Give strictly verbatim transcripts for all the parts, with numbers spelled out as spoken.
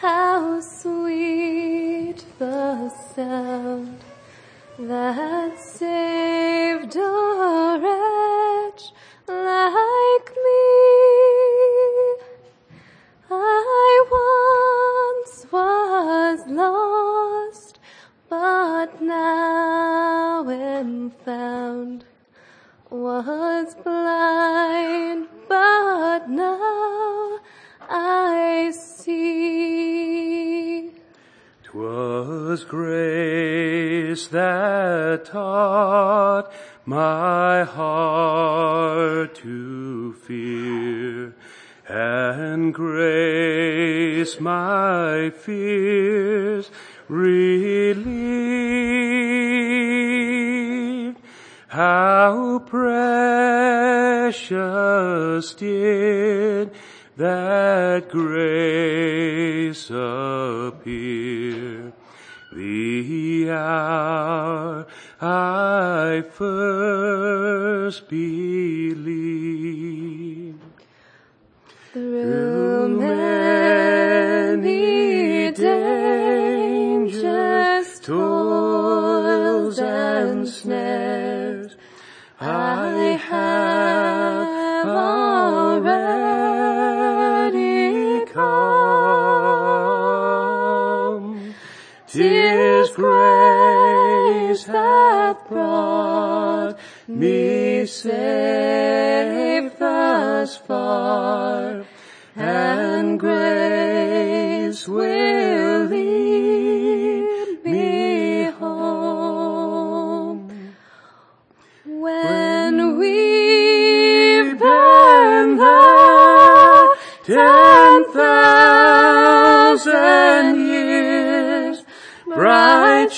how sweet the sound that saved a wretch like me. I once was lost, but now am found, was blind, but now I see. 'Twas grace that taught my heart to fear, and grace my fears relieved. How precious did that grace appear, the hour I first believed. Through many dangers, toils, and snares, I have already come. 'Tis grace that brought me safe thus far, and grace will lead me home. When we've been there ten thousand years, bright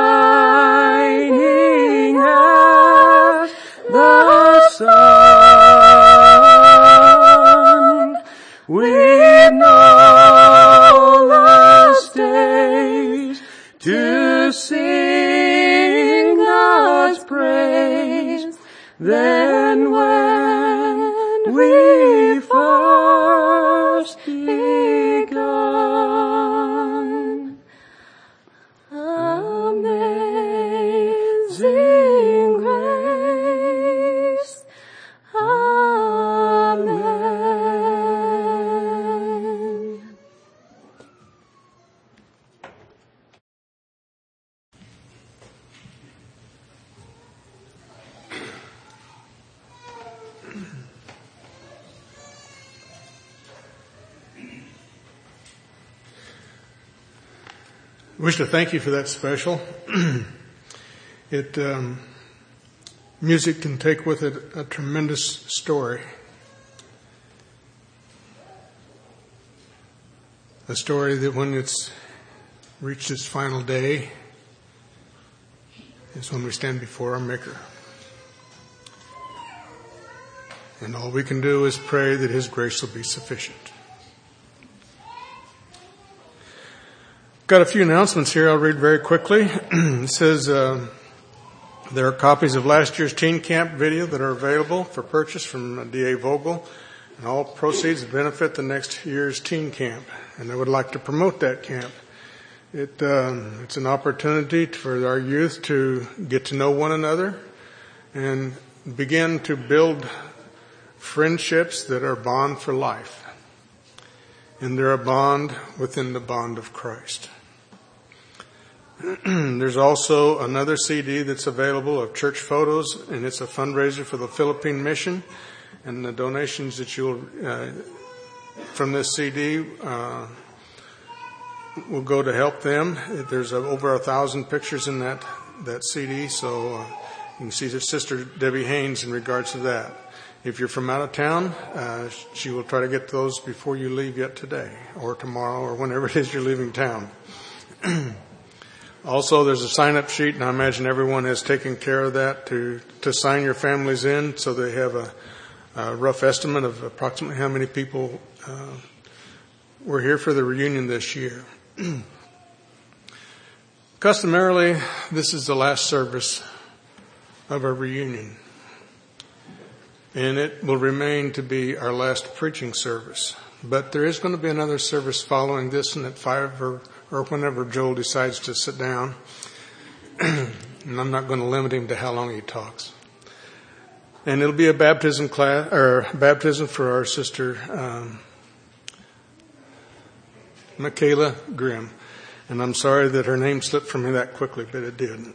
shining as the sun, we've no less days to sing God's praise than when we first begun. Amazing grace, amen. I wish to thank you for that special. It um, music can take with it a tremendous story. A story that when it's reached its final day is when we stand before our Maker. And all we can do is pray that His grace will be sufficient. Got a few announcements here I'll read very quickly. It says uh, there are copies of last year's teen camp video that are available for purchase from D A Vogel, and all proceeds benefit the next year's teen camp. And I would like to promote that camp. It um, it's an opportunity for our youth to get to know one another and begin to build friendships that are bond for life. And they're a bond within the bond of Christ. There's also another C D that's available of church photos, and it's a fundraiser for the Philippine Mission. And the donations that you'll uh, from this C D uh, will go to help them. There's uh, over a thousand pictures in that that C D, so uh, you can see Sister Debbie Haynes in regards to that. If you're from out of town, uh, she will try to get those before you leave yet today or tomorrow or whenever it is you're leaving town. Also, there's a sign-up sheet, and I imagine everyone has taken care of that to, to sign your families in so they have a, a rough estimate of approximately how many people uh, were here for the reunion this year. Customarily, this is the last service of our reunion. And it will remain to be our last preaching service. But there is going to be another service following this, and at five or, or whenever Joel decides to sit down. And I'm not going to limit him to how long he talks. And it'll be a baptism class, or baptism for our sister, um, Michaela Grimm. And I'm sorry that her name slipped from me that quickly, but it did.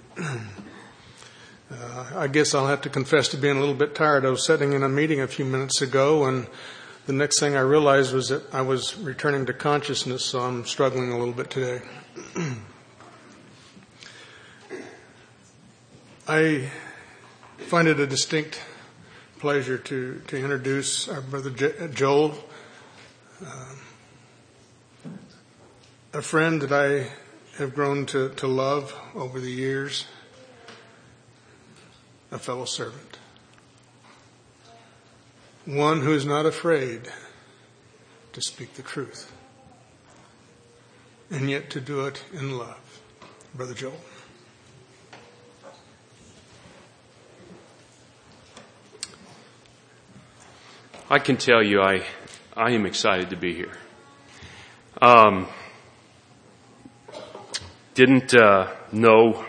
Uh, I guess I'll have to confess to being a little bit tired. I was sitting in a meeting a few minutes ago, and the next thing I realized was that I was returning to consciousness, so I'm struggling a little bit today. I find it a distinct pleasure to, to introduce our brother Joel, uh, a friend that I have grown to, to love over the years. A fellow servant. One who is not afraid to speak the truth. And yet to do it in love. Brother Joel. I can tell you I, I am excited to be here. Um, didn't uh, know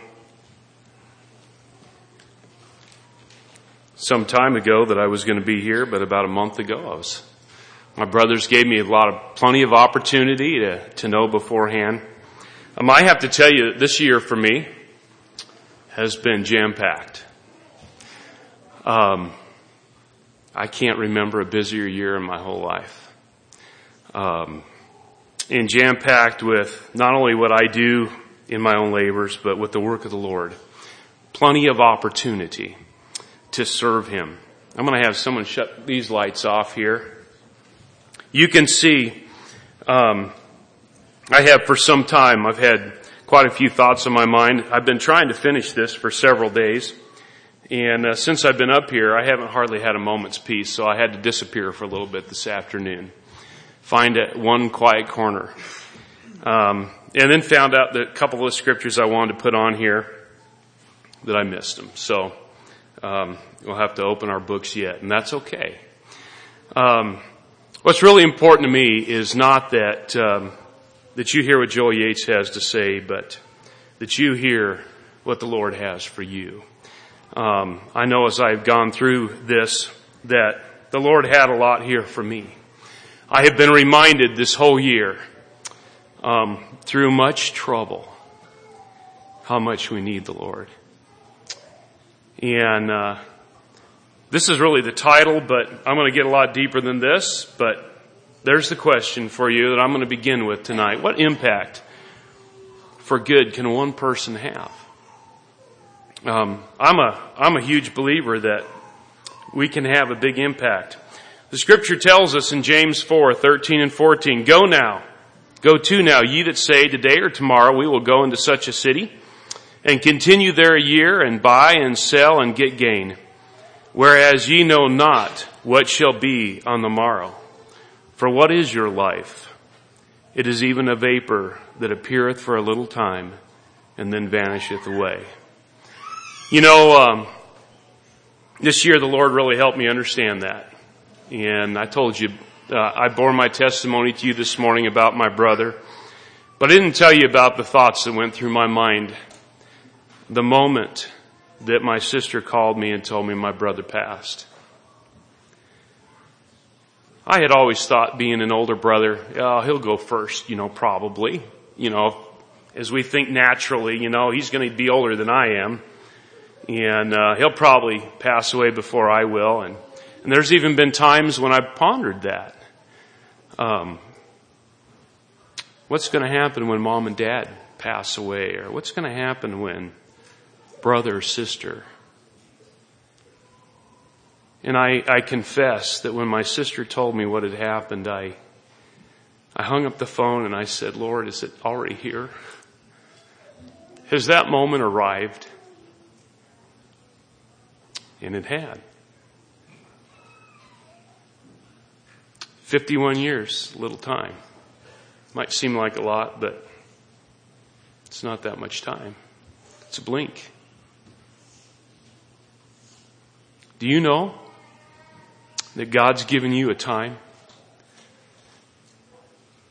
some time ago that I was going to be here, but about a month ago I was. My brothers gave me a lot of, plenty of opportunity to, to know beforehand. Um, I have to tell you, this year for me has been jam-packed. Um, I can't remember a busier year in my whole life. Um, and jam-packed with not only what I do in my own labors, but with the work of the Lord. Plenty of opportunity to serve Him. I'm going to have someone shut these lights off here. You can see, um, I have for some time, I've had quite a few thoughts on my mind. I've been trying to finish this for several days. And uh, since I've been up here, I haven't hardly had a moment's peace, so I had to disappear for a little bit this afternoon. Find a, one quiet corner. Um, and then found out that a couple of scriptures I wanted to put on here, that I missed them. So, Um, we'll have to open our books yet, and that's okay. Um, what's really important to me is not that um, that you hear what Joel Yates has to say, but that you hear what the Lord has for you. Um, I know as I've gone through this that the Lord had a lot here for me. I have been reminded this whole year, um, through much trouble, how much we need the Lord. And uh, this is really the title, but I'm going to get a lot deeper than this. But there's the question for you that I'm going to begin with tonight. What impact for good can one person have? Um, I'm a I'm a huge believer that we can have a big impact. The Scripture tells us in James four thirteen and fourteen, "Go now, go to now, ye that say, today or tomorrow we will go into such a city, and continue there a year, and buy and sell and get gain. Whereas ye know not what shall be on the morrow. For what is your life? It is even a vapor that appeareth for a little time, and then vanisheth away." You know, um, this year the Lord really helped me understand that. And I told you, uh, I bore my testimony to you this morning about my brother. But I didn't tell you about the thoughts that went through my mind the moment that my sister called me and told me my brother passed. I had always thought, being an older brother, oh, he'll go first, you know, probably. You know, as we think naturally, you know, he's going to be older than I am. And uh, he'll probably pass away before I will. And, and there's even been times when I've pondered that. Um, what's going to happen when mom and dad pass away? Or what's going to happen when brother or sister? And I, I confess that when my sister told me what had happened, I, I hung up the phone and I said, "Lord, is it already here? Has that moment arrived?" And it had. fifty-one years, little time. Might seem like a lot, but it's not that much time. It's a blink. Do you know that God's given you a time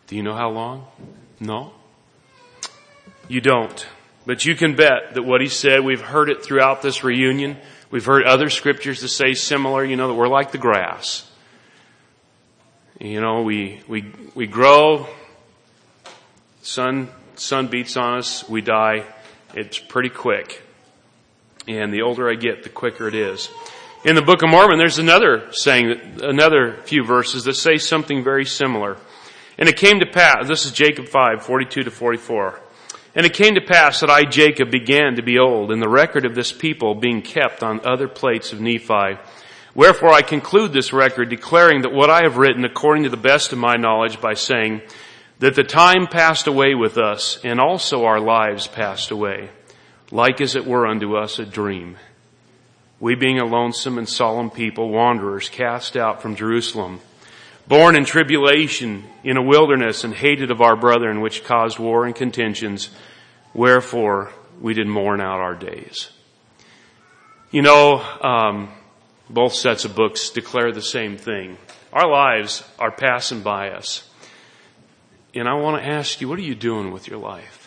Do you know how long? No. You don't. But you can bet that what he said, we've heard it throughout this reunion. We've heard other scriptures that say similar, you know, that we're like the grass. You know, we, we, we grow, sun, sun beats on us, we die. It's pretty quick. And the older I get, the quicker it is. In the Book of Mormon, there's another saying, another few verses that say something very similar. And it came to pass, this is Jacob five, forty-two to forty-four. And it came to pass that I, Jacob, began to be old, and the record of this people being kept on other plates of Nephi. Wherefore I conclude this record, declaring that what I have written according to the best of my knowledge by saying that the time passed away with us, and also our lives passed away, like as it were unto us a dream. We being a lonesome and solemn people, wanderers, cast out from Jerusalem, born in tribulation, in a wilderness, and hated of our brethren, which caused war and contentions, wherefore we did mourn out our days. You know, um, both sets of books declare the same thing. Our lives are passing by us. And I want to ask you, what are you doing with your life?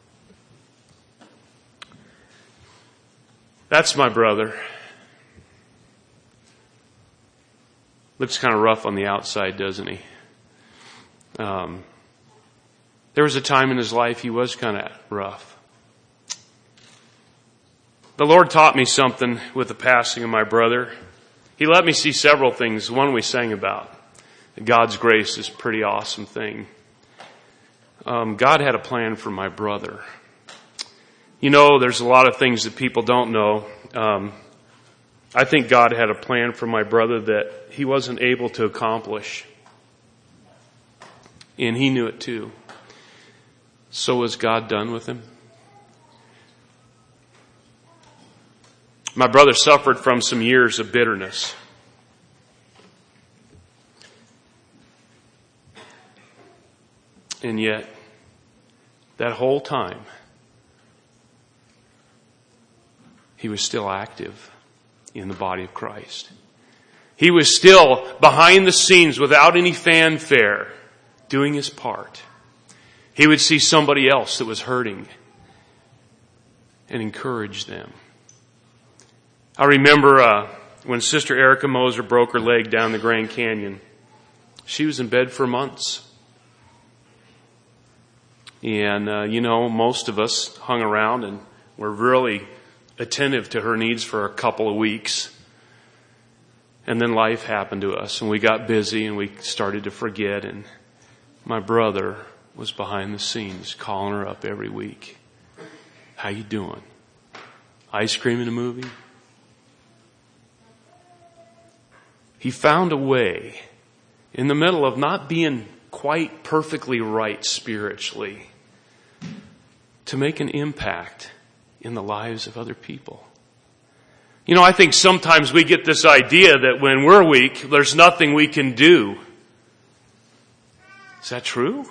That's my brother. Looks kind of rough on the outside, doesn't he? Um, there was a time in his life he was kind of rough. The Lord taught me something with the passing of my brother. He let me see several things. One we sang about. God's grace is a pretty awesome thing. Um, God had a plan for my brother. You know, there's a lot of things that people don't know. Um, I think God had a plan for my brother that he wasn't able to accomplish. And he knew it too. So was God done with him? My brother suffered from some years of bitterness. And yet, that whole time, he was still active in the body of Christ. He was still behind the scenes without any fanfare, doing his part. He would see somebody else that was hurting and encourage them. I remember uh, when Sister Erica Moser broke her leg down the Grand Canyon. She was in bed for months. And, uh, you know, most of us hung around and were really attentive to her needs for a couple of weeks. And then life happened to us and we got busy and we started to forget. And my brother was behind the scenes calling her up every week. How you doing? Ice cream in a movie? He found a way in the middle of not being quite perfectly right spiritually to make an impact in the lives of other people. You know, I think sometimes we get this idea that when we're weak, there's nothing we can do. Is that true?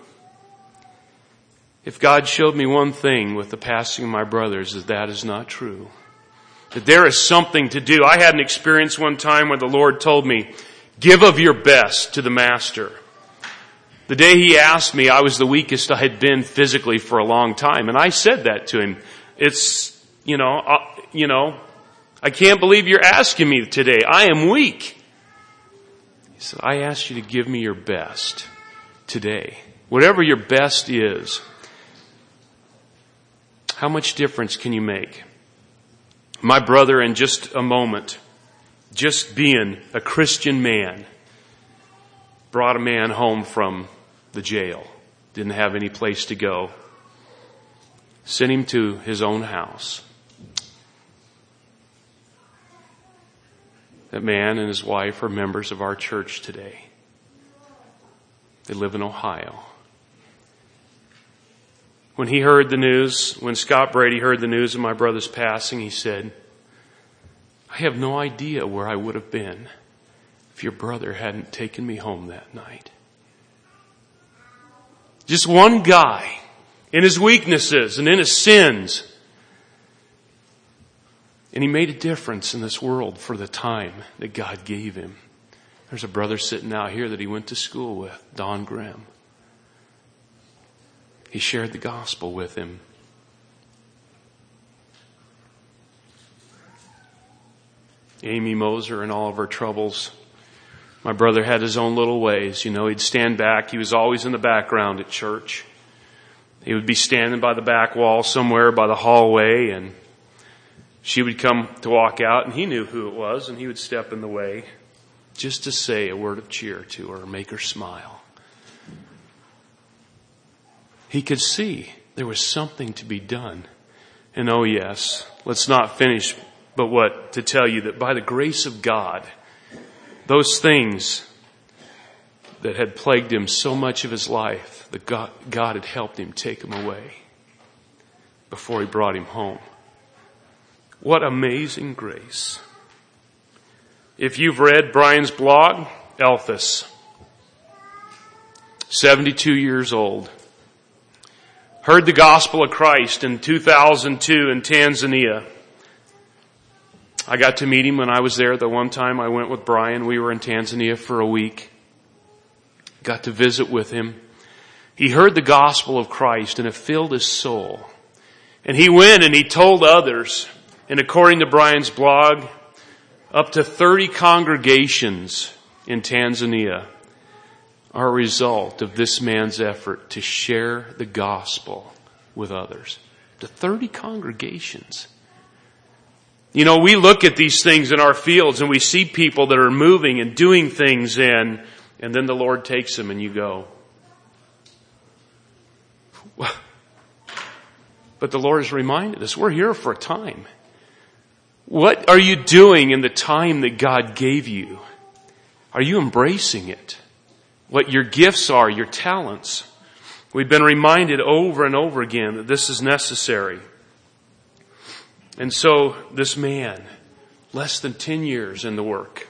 If God showed me one thing with the passing of my brothers, is that is not true. That there is something to do. I had an experience one time where the Lord told me, give of your best to the Master. The day He asked me, I was the weakest I had been physically for a long time. And I said that to Him. It's, you know, uh, you know, I can't believe you're asking me today. I am weak. He said, I asked you to give me your best today. Whatever your best is. How much difference can you make? My brother, in just a moment, just being a Christian man, brought a man home from the jail. Didn't have any place to go. Sent him to his own house. That man and his wife are members of our church today. They live in Ohio. When he heard the news, when Scott Brady heard the news of my brother's passing, he said, I have no idea where I would have been if your brother hadn't taken me home that night. Just one guy in his weaknesses and in his sins. And he made a difference in this world for the time that God gave him. There's a brother sitting out here that he went to school with, Don Grimm. He shared the gospel with him. Amy Moser and all of her troubles. My brother had his own little ways. You know, he'd stand back. He was always in the background at church. He would be standing by the back wall somewhere by the hallway, and she would come to walk out, and he knew who it was, and he would step in the way just to say a word of cheer to her, make her smile. He could see there was something to be done. And oh yes, let's not finish but what to tell you that by the grace of God, those things that had plagued him so much of his life, that God, God had helped him take them away before he brought him home. What amazing grace. If you've read Brian's blog, Elthus, seventy-two years old, heard the gospel of Christ in two thousand two in Tanzania. I got to meet him when I was there. The one time I went with Brian, we were in Tanzania for a week. Got to visit with him. He heard the gospel of Christ and it filled his soul. And he went and he told others. And according to Brian's blog, up to thirty congregations in Tanzania are a result of this man's effort to share the gospel with others. To thirty congregations. You know, we look at these things in our fields and we see people that are moving and doing things and, and then the Lord takes them and you go. But the Lord has reminded us, we're here for a time. What are you doing in the time that God gave you? Are you embracing it? What your gifts are, your talents. We've been reminded over and over again that this is necessary. And so this man, less than ten years in the work,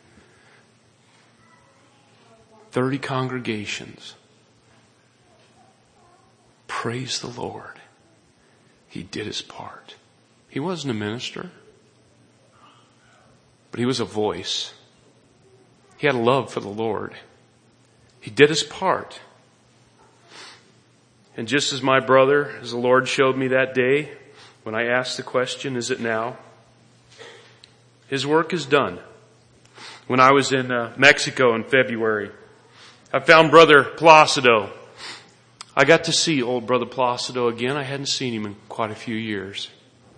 thirty congregations. Praise the Lord. He did his part. He wasn't a minister, but he was a voice. He had a love for the Lord. He did his part. And just as my brother, as the Lord showed me that day, when I asked the question, is it now? His work is done. When I was in uh, Mexico in February, I found Brother Placido. I got to see old Brother Placido again. I hadn't seen him in quite a few years.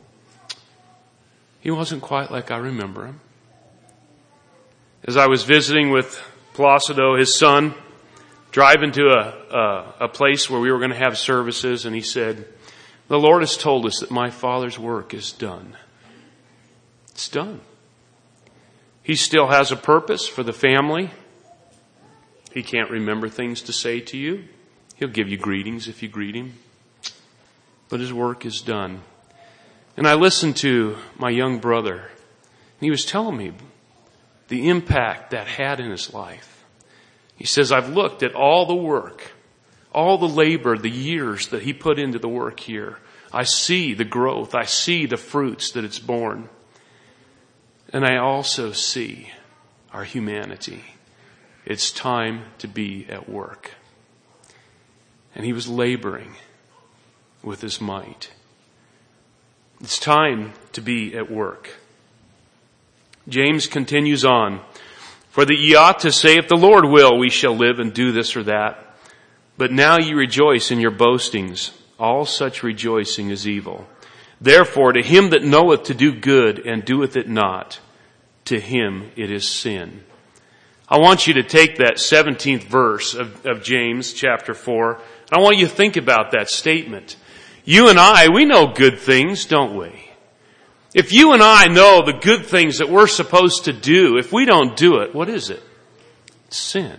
He wasn't quite like I remember him. As I was visiting with Placido, his son, driving to a, a, a place where we were going to have services, and he said, the Lord has told us that my Father's work is done. It's done. He still has a purpose for the family. He can't remember things to say to you. He'll give you greetings if you greet him. But his work is done. And I listened to my young brother, and he was telling me the impact that had in his life. He says, I've looked at all the work, all the labor, the years that he put into the work here. I see the growth. I see the fruits that it's borne. And I also see our humanity. It's time to be at work. And he was laboring with his might. It's time to be at work. James continues on. For that ye ought to say, if the Lord will, we shall live and do this or that. But now ye rejoice in your boastings. All such rejoicing is evil. Therefore, to him that knoweth to do good and doeth it not, to him it is sin. I want you to take that seventeenth verse of, of James chapter four, and I want you to think about that statement. You and I, we know good things, don't we? If you and I know the good things that we're supposed to do, if we don't do it, what is it? It's sin.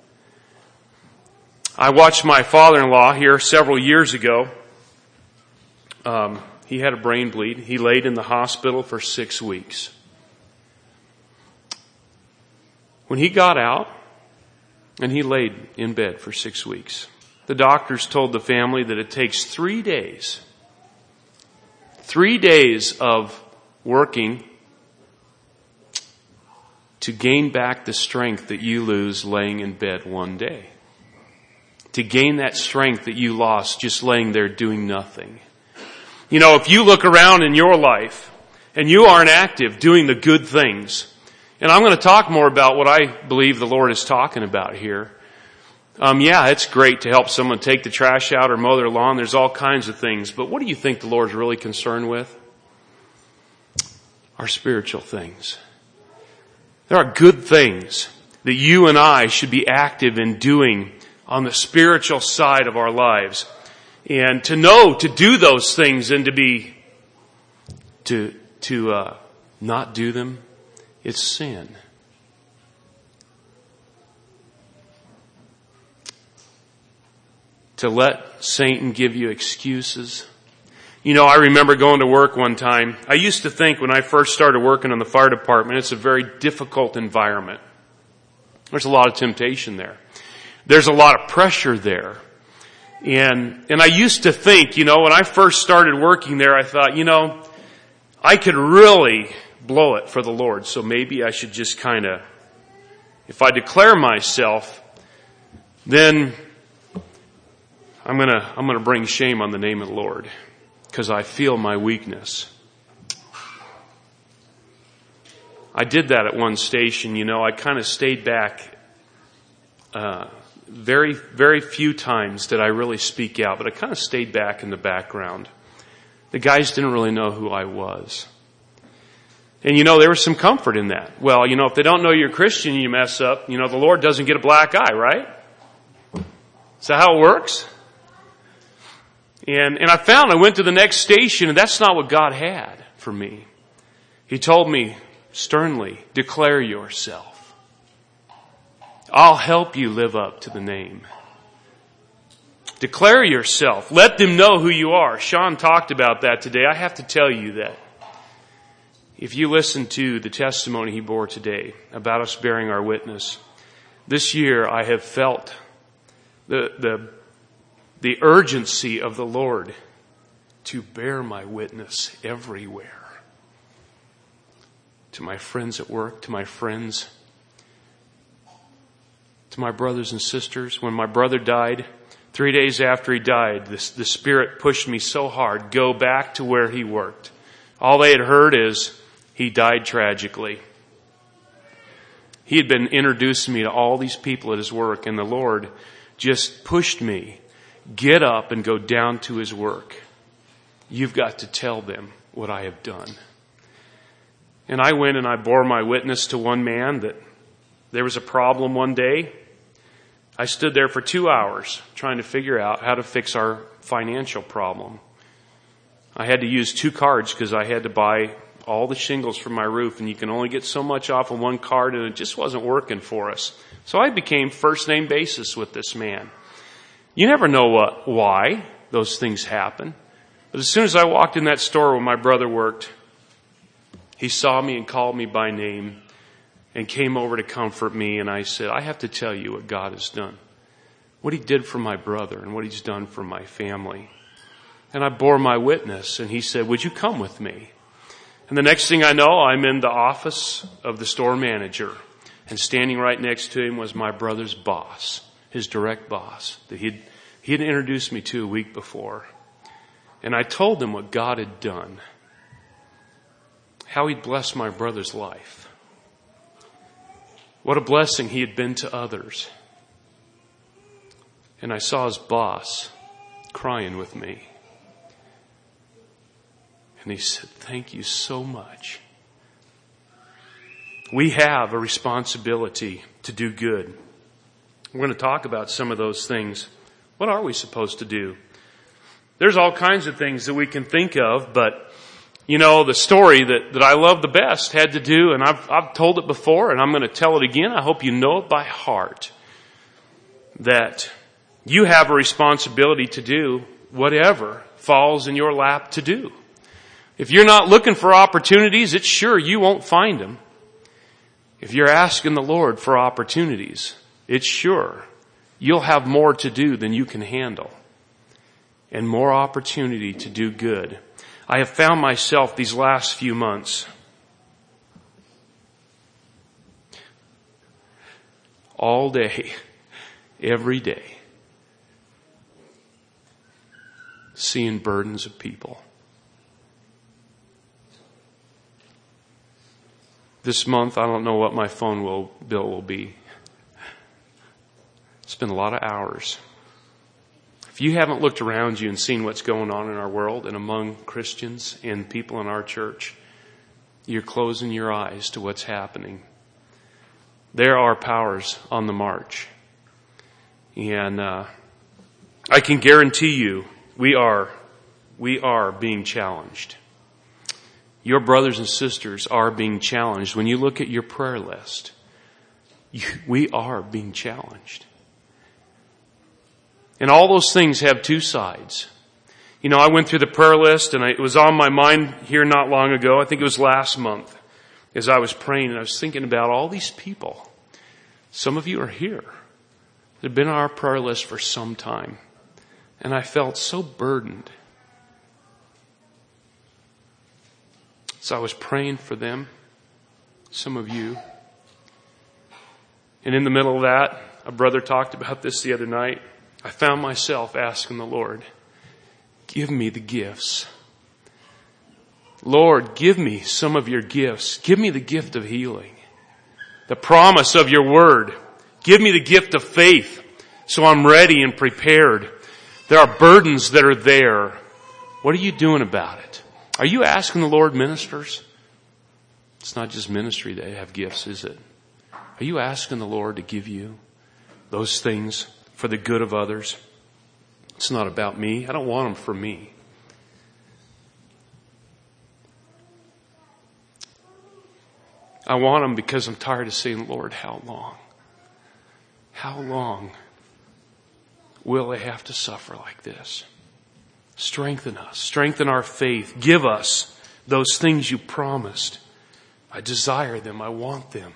I watched my father-in-law here several years ago. Um, he had a brain bleed. He laid in the hospital for six weeks. When he got out, and he laid in bed for six weeks, the doctors told the family that it takes three days, three days of working to gain back the strength that you lose laying in bed one day. to gain that strength that you lost just laying there doing nothing. You know, if you look around in your life and you aren't active doing the good things, and I'm going to talk more about what I believe the Lord is talking about here. Um, yeah, it's great to help someone take the trash out or mow their lawn. There's all kinds of things. But what do you think the Lord's really concerned with? Our spiritual things. There are good things that you and I should be active in doing on the spiritual side of our lives. And to know to do those things and to be, to, to, uh, not do them, it's sin. To let Satan give you excuses. You know, I remember going to work one time. I used to think when I first started working in the fire department, it's a very difficult environment. There's a lot of temptation there. There's a lot of pressure there. And, and I used to think, you know, when I first started working there, I thought, you know, I could really blow it for the Lord. So maybe I should just kind of, if I declare myself, then I'm going to, I'm going to bring shame on the name of the Lord because I feel my weakness. I did that at one station, you know, I kind of stayed back, uh, very, very few times did I really speak out, but I kind of stayed back in the background. The guys didn't really know who I was. And you know, there was some comfort in that. Well, you know, if they don't know you're a Christian, you mess up, you know, the Lord doesn't get a black eye, right? Is that how it works? And, and I found I went to the next station and that's not what God had for me. He told me sternly, declare yourself. I'll help you live up to the name. Declare yourself. Let them know who you are. Sean talked about that today. I have to tell you that if you listen to the testimony he bore today about us bearing our witness, this year I have felt the, the, the urgency of the Lord to bear my witness everywhere. To my friends at work, to my friends, to my brothers and sisters. When my brother died, three days after he died, this, the Spirit pushed me so hard, go back to where he worked. All they had heard is he died tragically. He had been introducing me to all these people at his work, and the Lord just pushed me, get up and go down to his work. You've got to tell them what I have done. And I went and I bore my witness to one man that there was a problem one day. I stood there for two hours trying to figure out how to fix our financial problem. I had to use two cards because I had to buy all the shingles for my roof, and you can only get so much off of one card, and it just wasn't working for us. So I became first name basis with this man. You never know what, why those things happen. But as soon as I walked in that store where my brother worked, he saw me and called me by name and came over to comfort me. And I said, I have to tell you what God has done, what he did for my brother and what he's done for my family. And I bore my witness, and he said, would you come with me? And the next thing I know, I'm in the office of the store manager, and standing right next to him was my brother's boss, his direct boss that he'd, he had introduced me to a week before. And I told him what God had done, how he'd blessed my brother's life, what a blessing he had been to others. And I saw his boss crying with me. And he said, thank you so much. We have a responsibility to do good. We're going to talk about some of those things. What are we supposed to do? There's all kinds of things that we can think of, but you know, the story that, that I love the best had to do, and I've, I've told it before, and I'm going to tell it again. I hope you know it by heart, that you have a responsibility to do whatever falls in your lap to do. If you're not looking for opportunities, it's sure you won't find them. If you're asking the Lord for opportunities, it's sure you'll have more to do than you can handle, and more opportunity to do good. I have found myself these last few months all day, every day, seeing burdens of people. This month, I don't know what my phone will, bill will be. It's been a lot of hours. If you haven't looked around you and seen what's going on in our world and among Christians and people in our church, you're closing your eyes to what's happening. There are powers on the march. And uh, I can guarantee you, we are, we are being challenged. Your brothers and sisters are being challenged. When you look at your prayer list, you, we are being challenged. And all those things have two sides. You know, I went through the prayer list and I, it was on my mind here not long ago. I think it was last month as I was praying and I was thinking about all these people. Some of you are here. They've been on our prayer list for some time. And I felt so burdened. So I was praying for them, some of you. And in the middle of that, a brother talked about this the other night. I found myself asking the Lord, give me the gifts. Lord, give me some of your gifts. Give me the gift of healing. The promise of your word. Give me the gift of faith so I'm ready and prepared. There are burdens that are there. What are you doing about it? Are you asking the Lord, ministers? It's not just ministry that have gifts, is it? Are you asking the Lord to give you those things for the good of others? It's not about me. I don't want them for me. I want them because I'm tired of saying, Lord, how long? How long will they have to suffer like this? Strengthen us. Strengthen our faith. Give us those things you promised. I desire them. I want them.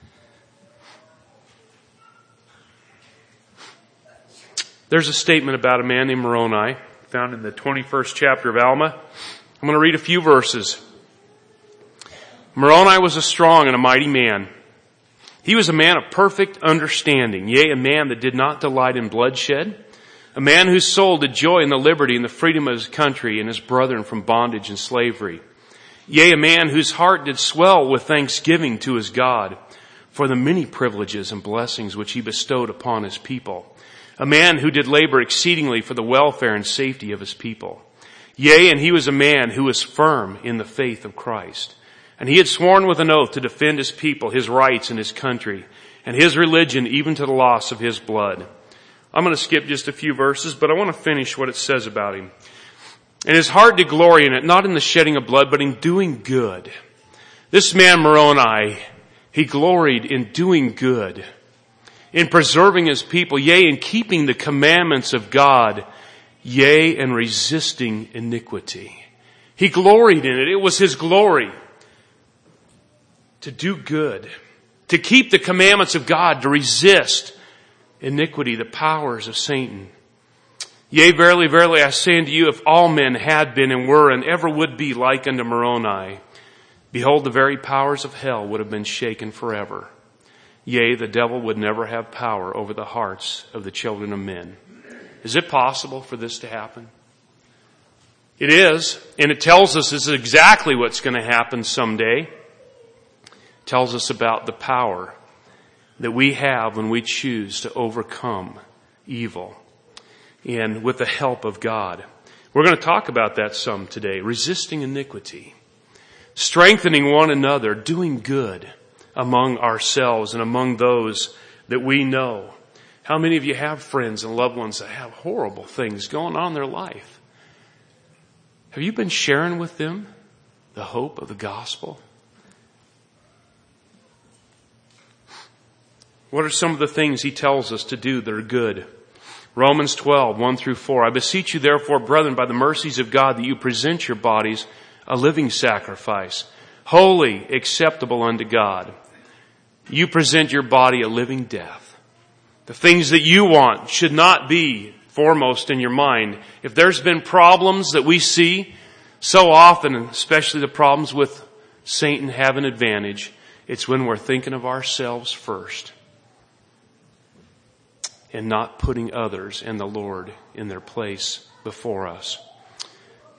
There's a statement about a man named Moroni found in the twenty-first chapter of Alma. I'm going to read a few verses. Moroni was a strong and a mighty man. He was a man of perfect understanding, yea, a man that did not delight in bloodshed, a man whose soul did joy in the liberty and the freedom of his country and his brethren from bondage and slavery. Yea, a man whose heart did swell with thanksgiving to his God for the many privileges and blessings which he bestowed upon his people. A man who did labor exceedingly for the welfare and safety of his people. Yea, and he was a man who was firm in the faith of Christ. And he had sworn with an oath to defend his people, his rights, and his country, and his religion, even to the loss of his blood. I'm going to skip just a few verses, but I want to finish what it says about him. And his heart did glory in it, not in the shedding of blood, but in doing good. This man Moroni, he gloried in doing good, in preserving his people, yea, in keeping the commandments of God, yea, and resisting iniquity. He gloried in it. It was his glory to do good, to keep the commandments of God, to resist iniquity, the powers of Satan. Yea, verily, verily, I say unto you, if all men had been and were and ever would be like unto Moroni, behold, the very powers of hell would have been shaken forever. Yea, the devil would never have power over the hearts of the children of men. Is it possible for this to happen? It is, and it tells us this is exactly what's going to happen someday. It tells us about the power that we have when we choose to overcome evil, and with the help of God. We're going to talk about that some today. Resisting iniquity, strengthening one another, doing good among ourselves and among those that we know. How many of you have friends and loved ones that have horrible things going on in their life? Have you been sharing with them the hope of the gospel? What are some of the things he tells us to do that are good? Romans twelve, one through four. I beseech you therefore, brethren, by the mercies of God, that you present your bodies a living sacrifice, holy, acceptable unto God. You present your body a living death. The things that you want should not be foremost in your mind. If there's been problems that we see so often, and especially the problems with Satan have an advantage, it's when we're thinking of ourselves first and not putting others and the Lord in their place before us.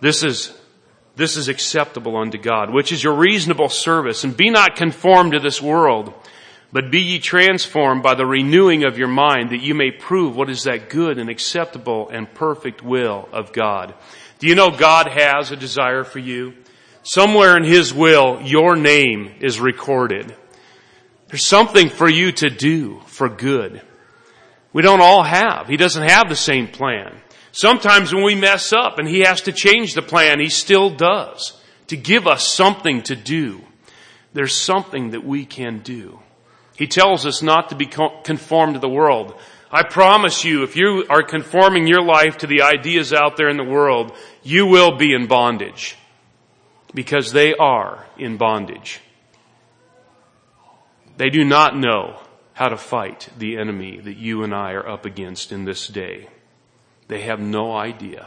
This is, this is acceptable unto God, which is your reasonable service. And be not conformed to this world, but be ye transformed by the renewing of your mind, that you may prove what is that good and acceptable and perfect will of God. Do you know God has a desire for you? Somewhere in His will, your name is recorded. There's something for you to do for good. We don't all have. He doesn't have the same plan. Sometimes when we mess up and He has to change the plan, He still does, to give us something to do. There's something that we can do. He tells us not to be conformed to the world. I promise you, if you are conforming your life to the ideas out there in the world, you will be in bondage. Because they are in bondage. They do not know how to fight the enemy that you and I are up against in this day. They have no idea.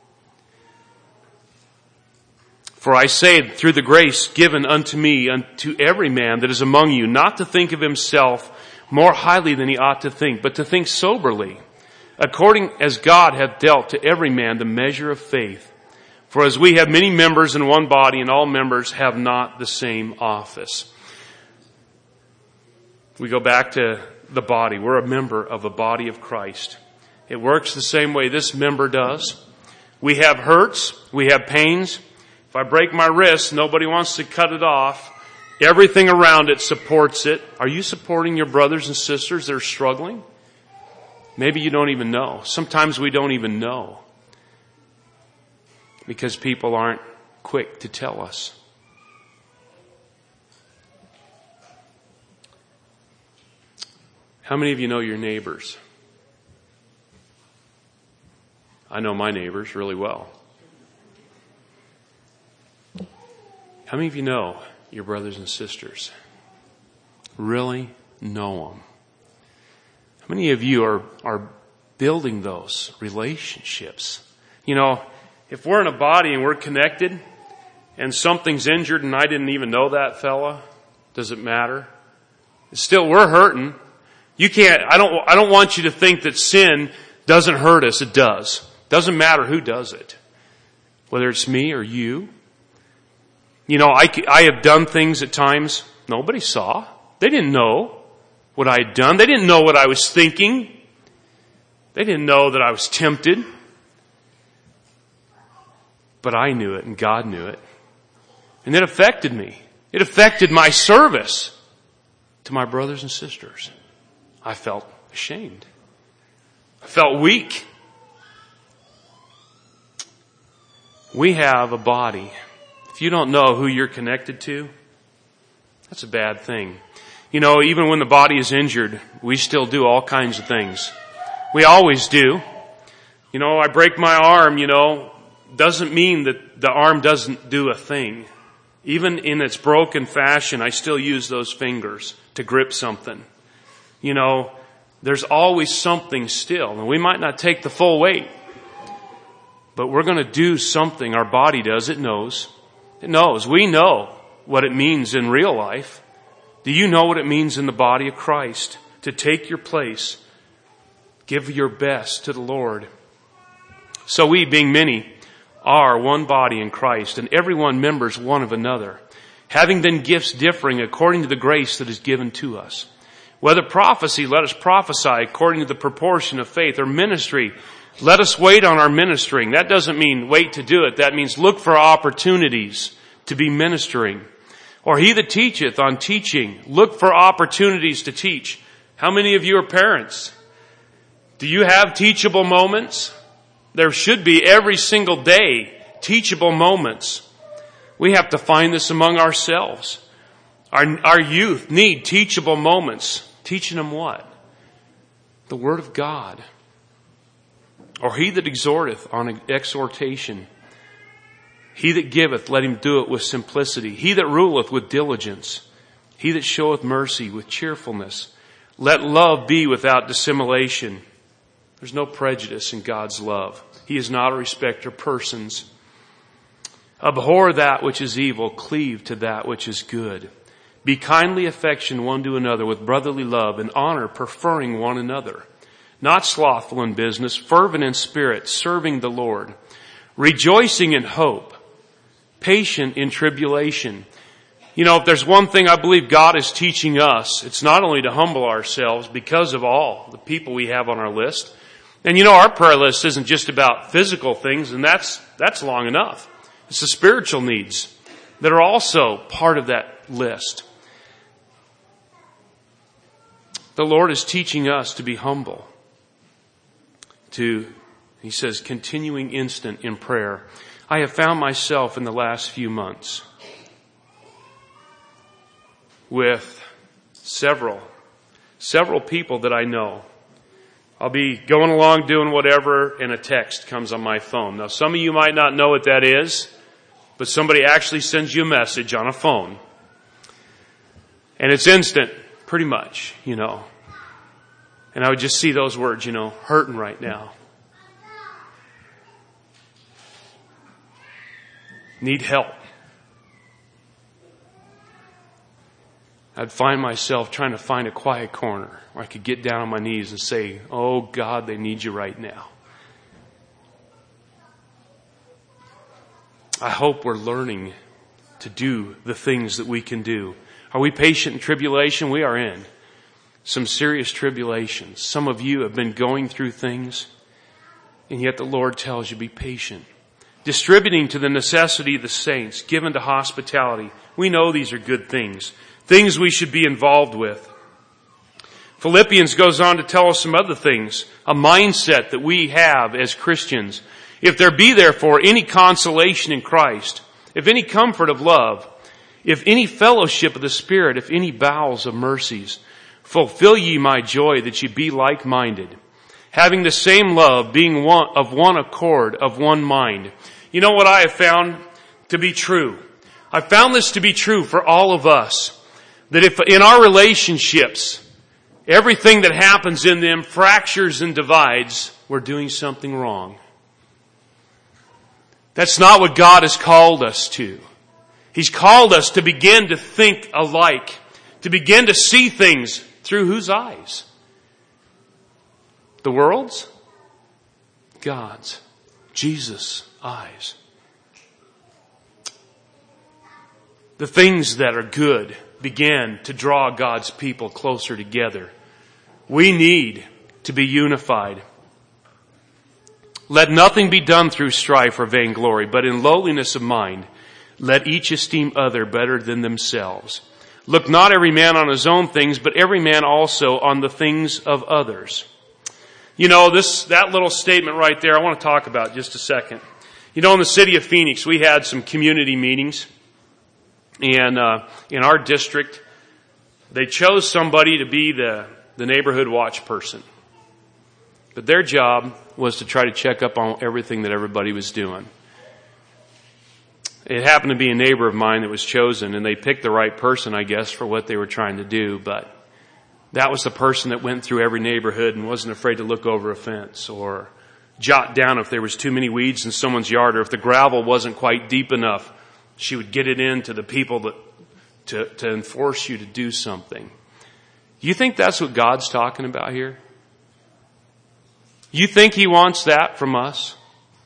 For I say, through the grace given unto me, unto every man that is among you, not to think of himself more highly than he ought to think, but to think soberly, according as God hath dealt to every man the measure of faith. For as we have many members in one body, and all members have not the same office. We go back to the body. We're a member of a body of Christ. It works the same way this member does. We have hurts. We have pains. If I break my wrist, nobody wants to cut it off. Everything around it supports it. Are you supporting your brothers and sisters that are struggling? Maybe you don't even know. Sometimes we don't even know. Because people aren't quick to tell us. How many of you know your neighbors? I know my neighbors really well. How many of you know your brothers and sisters? Really know them? How many of you are, are building those relationships? You know, if we're in a body and we're connected and something's injured and I didn't even know that fella, does it matter? It's still, we're hurting. You can't, I don't, I don't want you to think that sin doesn't hurt us. It does. Doesn't matter who does it. Whether it's me or you. You know, I, I have done things at times nobody saw. They didn't know what I had done. They didn't know what I was thinking. They didn't know that I was tempted. But I knew it and God knew it. And it affected me. It affected my service to my brothers and sisters. I felt ashamed. I felt weak. We have a body. If you don't know who you're connected to, that's a bad thing. You know, even when the body is injured, we still do all kinds of things. We always do. You know, I break my arm, you know, doesn't mean that the arm doesn't do a thing. Even in its broken fashion, I still use those fingers to grip something. You know, there's always something still. And we might not take the full weight, but we're going to do something. Our body does. It knows. It knows. We know what it means in real life. Do you know what it means in the body of Christ to take your place? Give your best to the Lord. So we, being many, are one body in Christ, and every one members one of another, having then gifts differing according to the grace that is given to us. Whether prophecy, let us prophesy according to the proportion of faith, or ministry, let us wait on our ministering. That doesn't mean wait to do it. That means look for opportunities to be ministering. Or he that teacheth on teaching, look for opportunities to teach. How many of you are parents? Do you have teachable moments? There should be every single day teachable moments. We have to find this among ourselves. Our, our youth need teachable moments. Teaching them what? The Word of God. Or he that exhorteth on exhortation. He that giveth, let him do it with simplicity. He that ruleth with diligence. He that showeth mercy with cheerfulness. Let love be without dissimulation. There's no prejudice in God's love. He is not a respecter of persons. Abhor that which is evil, cleave to that which is good. Be kindly affectioned one to another with brotherly love and honor, preferring one another. Not slothful in business, fervent in spirit, serving the Lord. rejoicing in hope, patient in tribulation. You know, if there's one thing I believe God is teaching us, it's not only to humble ourselves because of all the people we have on our list. And you know, our prayer list isn't just about physical things, and that's, that's long enough. It's the spiritual needs that are also part of that list. The Lord is teaching us to be humble. To, he says, continuing instant in prayer. I have found myself in the last few months with several, several people that I know. I'll be going along doing whatever and a text comes on my phone. Now some of you might not know what that is, but somebody actually sends you a message on a phone. And it's instant, pretty much, you know. And I would just see those words, you know, hurting right now. Need help. I'd find myself trying to find a quiet corner where I could get down on my knees and say, oh God, they need you right now. I hope we're learning to do the things that we can do. Are we patient in tribulation? We are in some serious tribulations. Some of you have been going through things, and yet the Lord tells you, be patient. Distributing to the necessity of the saints, given to hospitality. We know these are good things. Things we should be involved with. Philippians goes on to tell us some other things. A mindset that we have as Christians. If there be therefore any consolation in Christ, if any comfort of love, if any fellowship of the Spirit, if any bowels of mercies, fulfill ye my joy that ye be like-minded, having the same love, being one of one accord, of one mind. You know what I have found to be true? I found this to be true for all of us. That if in our relationships, everything that happens in them fractures and divides, we're doing something wrong. That's not what God has called us to. He's called us to begin to think alike, to begin to see things through whose eyes? The world's? God's. Jesus' eyes. The things that are good begin to draw God's people closer together. We need to be unified. Let nothing be done through strife or vainglory, but in lowliness of mind, let each esteem other better than themselves. Look not every man on his own things, but every man also on the things of others. You know, this, that little statement right there, I want to talk about just a second. You know, in the city of Phoenix, we had some community meetings. And, uh, in our district, they chose somebody to be the, the neighborhood watch person. But their job was to try to check up on everything that everybody was doing. It happened to be a neighbor of mine that was chosen, and they picked the right person, I guess, for what they were trying to do. But that was the person that went through every neighborhood and wasn't afraid to look over a fence or jot down if there was too many weeds in someone's yard, or if the gravel wasn't quite deep enough. She would get it into the people that to, to enforce you to do something. You think that's what God's talking about here? You think He wants that from us?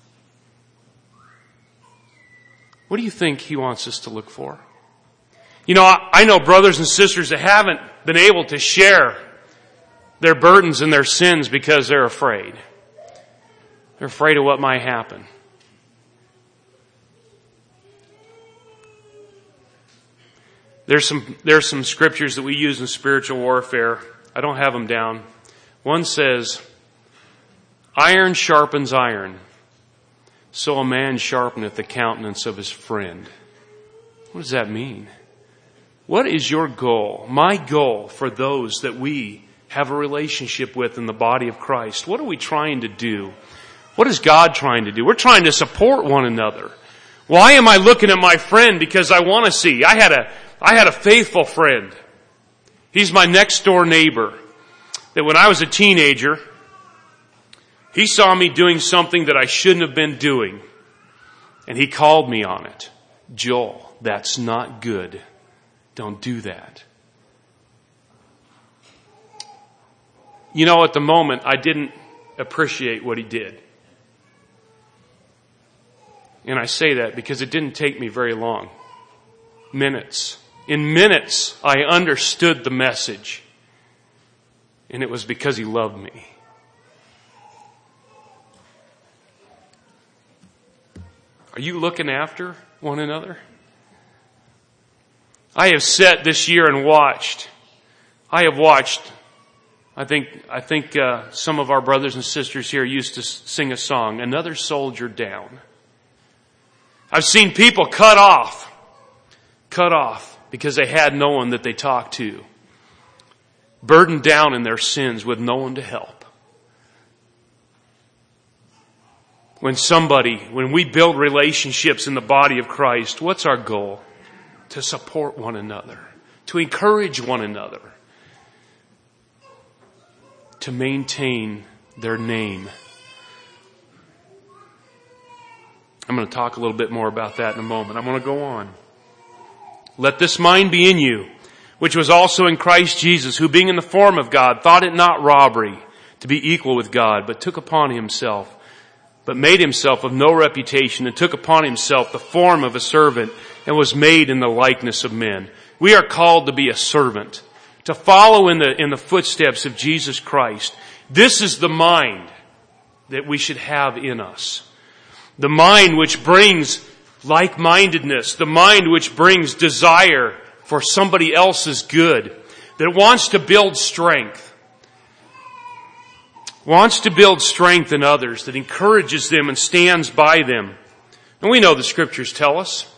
What do you think He wants us to look for? You know, I, I know brothers and sisters that haven't been able to share their burdens and their sins because they're afraid. They're afraid of what might happen. There's some, there's some scriptures that we use in spiritual warfare. I don't have them down. One says, iron sharpens iron, so a man sharpeneth the countenance of his friend. What does that mean? What is your goal? My goal for those that we have a relationship with in the body of Christ. What are we trying to do? What is God trying to do? We're trying to support one another. Why am I looking at my friend? Because I want to see. I had a I had a faithful friend. He's my next door neighbor. That when I was a teenager, he saw me doing something that I shouldn't have been doing. And he called me on it. Joel, that's not good. Don't do that. You know, at the moment, I didn't appreciate what he did. And I say that because it didn't take me very long. Minutes. In minutes, I understood the message. And it was because He loved me. Are you looking after one another? I have sat this year and watched. I have watched. I think, I think, uh, some of our brothers and sisters here used to sing a song, Another Soldier Down. I've seen people cut off, cut off because they had no one that they talked to. Burdened down in their sins with no one to help. When somebody, when we build relationships in the body of Christ, what's our goal? To support one another, to encourage one another, to maintain their name. I'm going to talk a little bit more about that in a moment. I'm going to go on. Let this mind be in you, which was also in Christ Jesus, who being in the form of God, thought it not robbery to be equal with God, but took upon Himself, but made Himself of no reputation, and took upon Himself the form of a servant, and was made in the likeness of men. We are called to be a servant, to follow in the, in the footsteps of Jesus Christ. This is the mind that we should have in us. The mind which brings like-mindedness, the mind which brings desire for somebody else's good, that wants to build strength, wants to build strength in others, that encourages them and stands by them. And we know the Scriptures tell us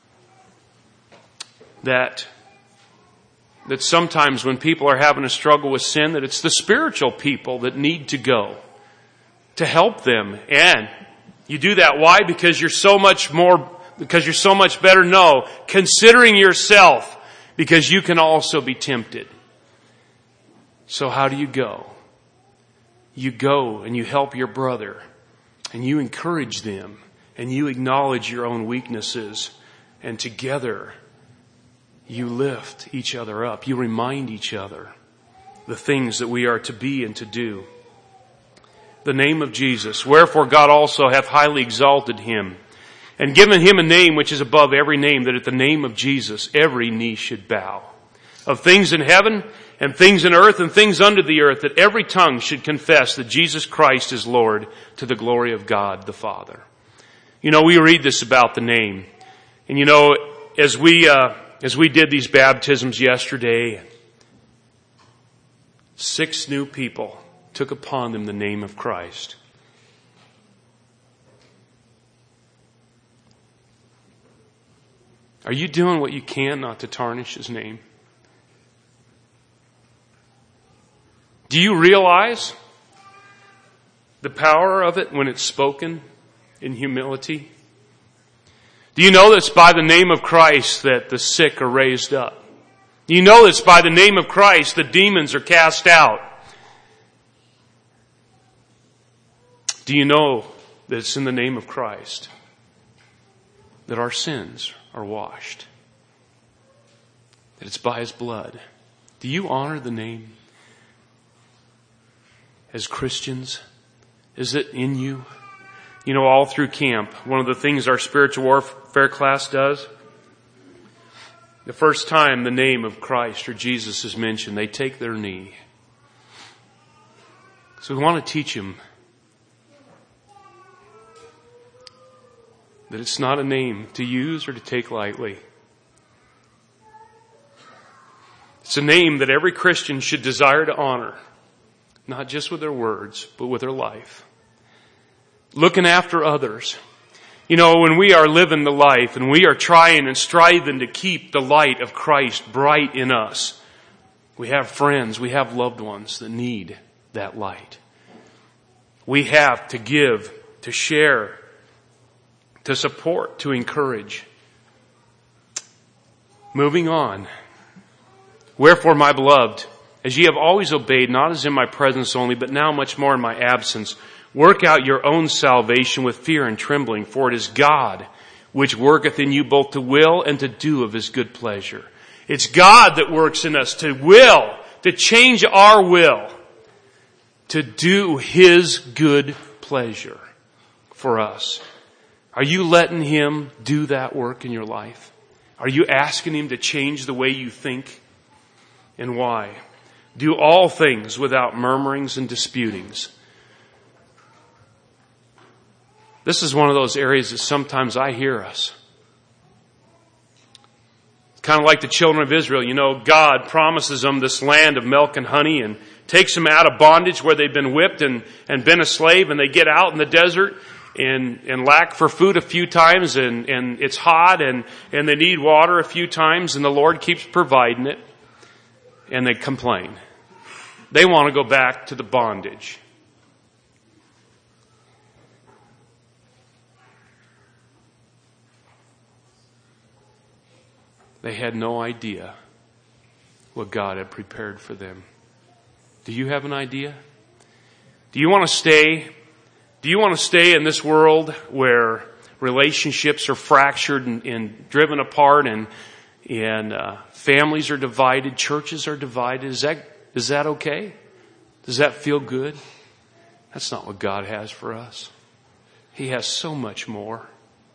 that that sometimes when people are having a struggle with sin, that it's the spiritual people that need to go to help them. And you do that. Why? Because you're so much more, because you're so much better. No, considering yourself, because you can also be tempted. So how do you go? You go and you help your brother and you encourage them and you acknowledge your own weaknesses, and together you lift each other up. You remind each other the things that we are to be and to do. The name of Jesus. Wherefore God also hath highly exalted Him, and given Him a name which is above every name, that at the name of Jesus every knee should bow. Of things in heaven and things in earth and things under the earth, that every tongue should confess that Jesus Christ is Lord, to the glory of God the Father. You know, we read this about the name. And you know, as we... Uh, As we did these baptisms yesterday, six new people took upon them the name of Christ. Are you doing what you can not to tarnish His name? Do you realize the power of it when it's spoken in humility? Do you know that it's by the name of Christ that the sick are raised up? Do you know that it's by the name of Christ that demons are cast out? Do you know that it's in the name of Christ that our sins are washed? That it's by His blood. Do you honor the name as Christians? Is it in you? You know, all through camp, one of the things our spiritual warfare class does, the first time the name of Christ or Jesus is mentioned, they take their knee. So we want to teach them that it's not a name to use or to take lightly. It's a name that every Christian should desire to honor, not just with their words, but with their life. Looking after others. You know, when we are living the life and we are trying and striving to keep the light of Christ bright in us, we have friends, we have loved ones that need that light. We have to give, to share, to support, to encourage. Moving on. Wherefore, my beloved, as ye have always obeyed, not as in my presence only, but now much more in my absence, work out your own salvation with fear and trembling, for it is God which worketh in you both to will and to do of His good pleasure. It's God that works in us to will, to change our will, to do His good pleasure for us. Are you letting Him do that work in your life? Are you asking Him to change the way you think? And why? Do all things without murmurings and disputings. This is one of those areas that sometimes I hear us. Kind of like the children of Israel. You know, God promises them this land of milk and honey and takes them out of bondage where they've been whipped and, and been a slave, and they get out in the desert and, and lack for food a few times, and, and it's hot, and, and they need water a few times, and the Lord keeps providing it, and they complain. They want to go back to the bondage. They had no idea what God had prepared for them. Do you have an idea? Do you want to stay? Do you want to stay in this world where relationships are fractured and, and driven apart, and and uh, families are divided, churches are divided? Is that is that okay? Does that feel good? That's not what God has for us. He has so much more.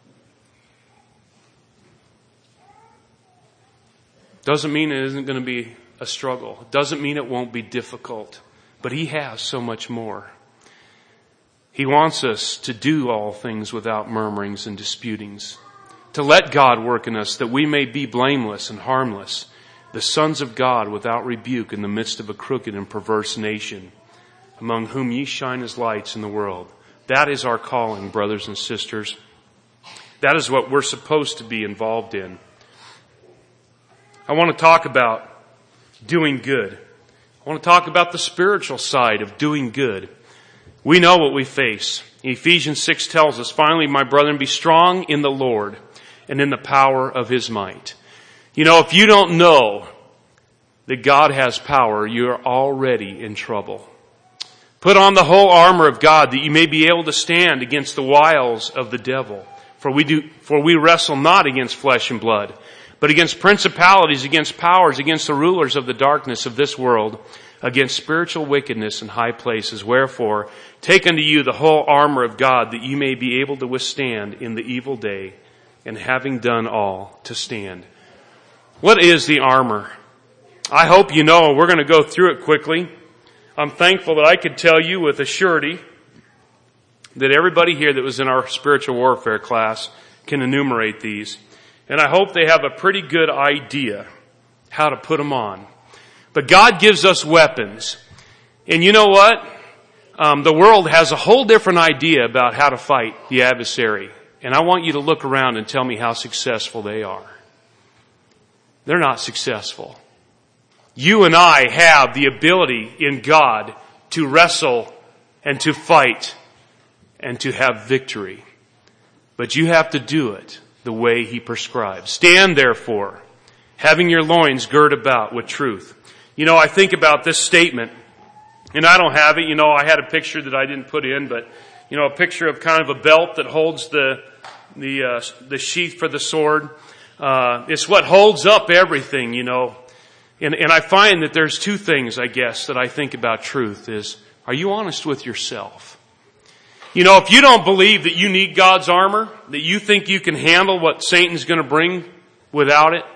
Doesn't mean it isn't going to be a struggle. Doesn't mean it won't be difficult. But He has so much more. He wants us to do all things without murmurings and disputings. To let God work in us that we may be blameless and harmless, the sons of God without rebuke in the midst of a crooked and perverse nation, among whom ye shine as lights in the world. That is our calling, brothers and sisters. That is what we're supposed to be involved in. I want to talk about doing good. I want to talk about the spiritual side of doing good. We know what we face. Ephesians six tells us, finally, my brethren, be strong in the Lord and in the power of His might. You know, if you don't know that God has power, you're already in trouble. Put on the whole armor of God that you may be able to stand against the wiles of the devil. For we do, for we wrestle not against flesh and blood, but against principalities, against powers, against the rulers of the darkness of this world, against spiritual wickedness in high places. Wherefore, take unto you the whole armor of God, that you may be able to withstand in the evil day, and having done all, to stand. What is the armor? I hope you know. We're going to go through it quickly. I'm thankful that I could tell you with a surety that everybody here that was in our spiritual warfare class can enumerate these. And I hope they have a pretty good idea how to put them on. But God gives us weapons. And you know what? Um, the world has a whole different idea about how to fight the adversary. And I want you to look around and tell me how successful they are. They're not successful. You and I have the ability in God to wrestle and to fight and to have victory. But you have to do it the way He prescribes. Stand therefore, having your loins girt about with truth. You know, I think about this statement, and I don't have it. You know, I had a picture that I didn't put in, but, you know, a picture of kind of a belt that holds the the uh, the sheath for the sword. Uh, it's what holds up everything, you know. And, and I find that there's two things, I guess, that I think about truth is, are you honest with yourself? You know, if you don't believe that you need God's armor, that you think you can handle what Satan's going to bring without it,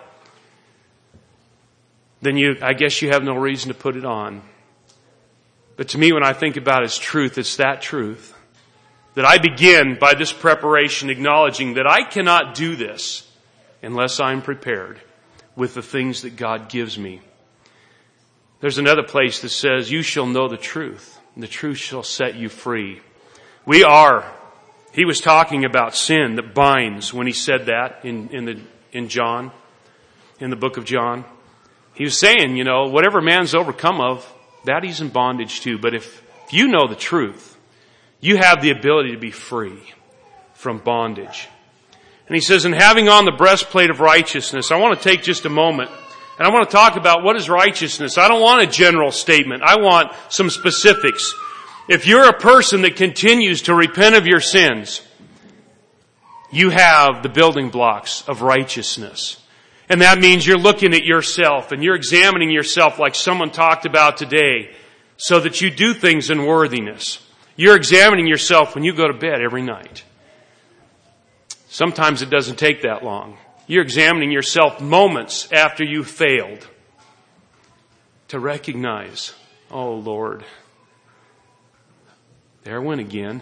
then you, I guess you have no reason to put it on. But to me, when I think about His truth, it's that truth. That I begin by this preparation acknowledging that I cannot do this unless I'm prepared with the things that God gives me. There's another place that says, you shall know the truth, and the truth shall set you free. We are, he was talking about sin that binds when he said that in, in the, in John, in the book of John. He was saying, you know, whatever man's overcome of, that he's in bondage to. But if, if you know the truth, you have the ability to be free from bondage. And he says, and having on the breastplate of righteousness, I want to take just a moment and I want to talk about what is righteousness. I don't want a general statement. I want some specifics. If you're a person that continues to repent of your sins, you have the building blocks of righteousness. And that means you're looking at yourself and you're examining yourself like someone talked about today so that you do things in worthiness. You're examining yourself when you go to bed every night. Sometimes it doesn't take that long. You're examining yourself moments after you failed to recognize, oh Lord, there I went again.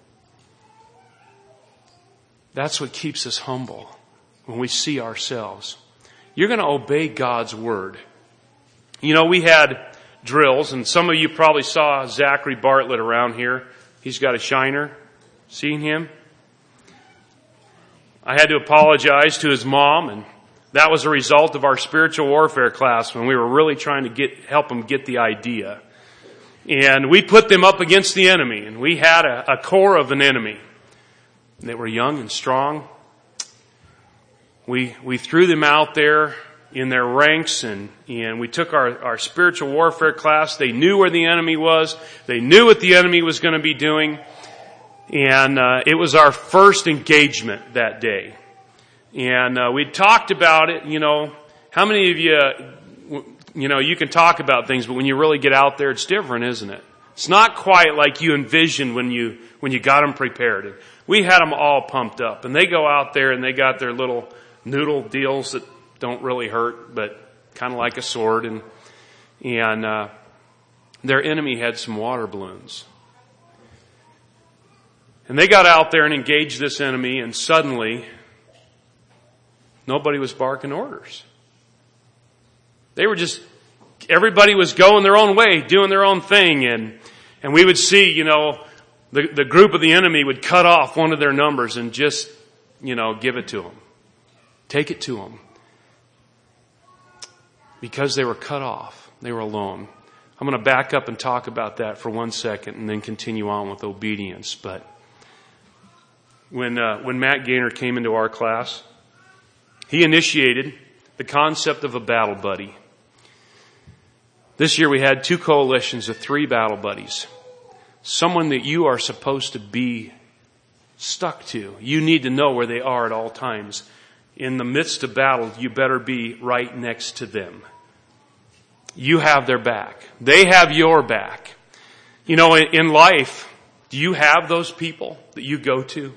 That's what keeps us humble when we see ourselves. You're going to obey God's word. You know, we had drills, and some of you probably saw Zachary Bartlett around here. He's got a shiner. Seen him? I had to apologize to his mom, and that was a result of our spiritual warfare class when we were really trying to get help them get the idea. And we put them up against the enemy, and we had a, a core of an enemy. They were young and strong. We we threw them out there in their ranks, and, and we took our, our spiritual warfare class. They knew where the enemy was. They knew what the enemy was going to be doing. And uh, it was our first engagement that day. And uh, we talked about it, you know, how many of you, you know, you can talk about things, but when you really get out there, it's different, isn't it? It's not quite like you envisioned when you when you got them prepared. We had them all pumped up, and they go out there and they got their little noodle deals that don't really hurt, but kind of like a sword. And and uh, their enemy had some water balloons. And they got out there and engaged this enemy, and suddenly, nobody was barking orders. They were just, everybody was going their own way, doing their own thing, and and we would see, you know, the, the group of the enemy would cut off one of their numbers and just, you know, give it to them. Take it to them. Because they were cut off. They were alone. I'm going to back up and talk about that for one second and then continue on with obedience, but When uh, when Matt Gaynor came into our class, he initiated the concept of a battle buddy. This year we had two coalitions of three battle buddies. Someone that you are supposed to be stuck to. You need to know where they are at all times. In the midst of battle, you better be right next to them. You have their back. They have your back. You know, in, in life, do you have those people that you go to?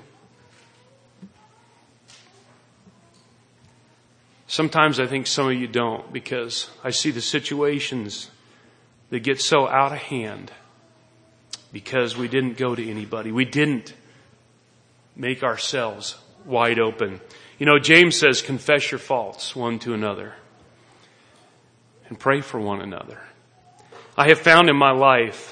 Sometimes I think some of you don't, because I see the situations that get so out of hand because we didn't go to anybody. We didn't make ourselves wide open. You know, James says, confess your faults one to another and pray for one another. I have found in my life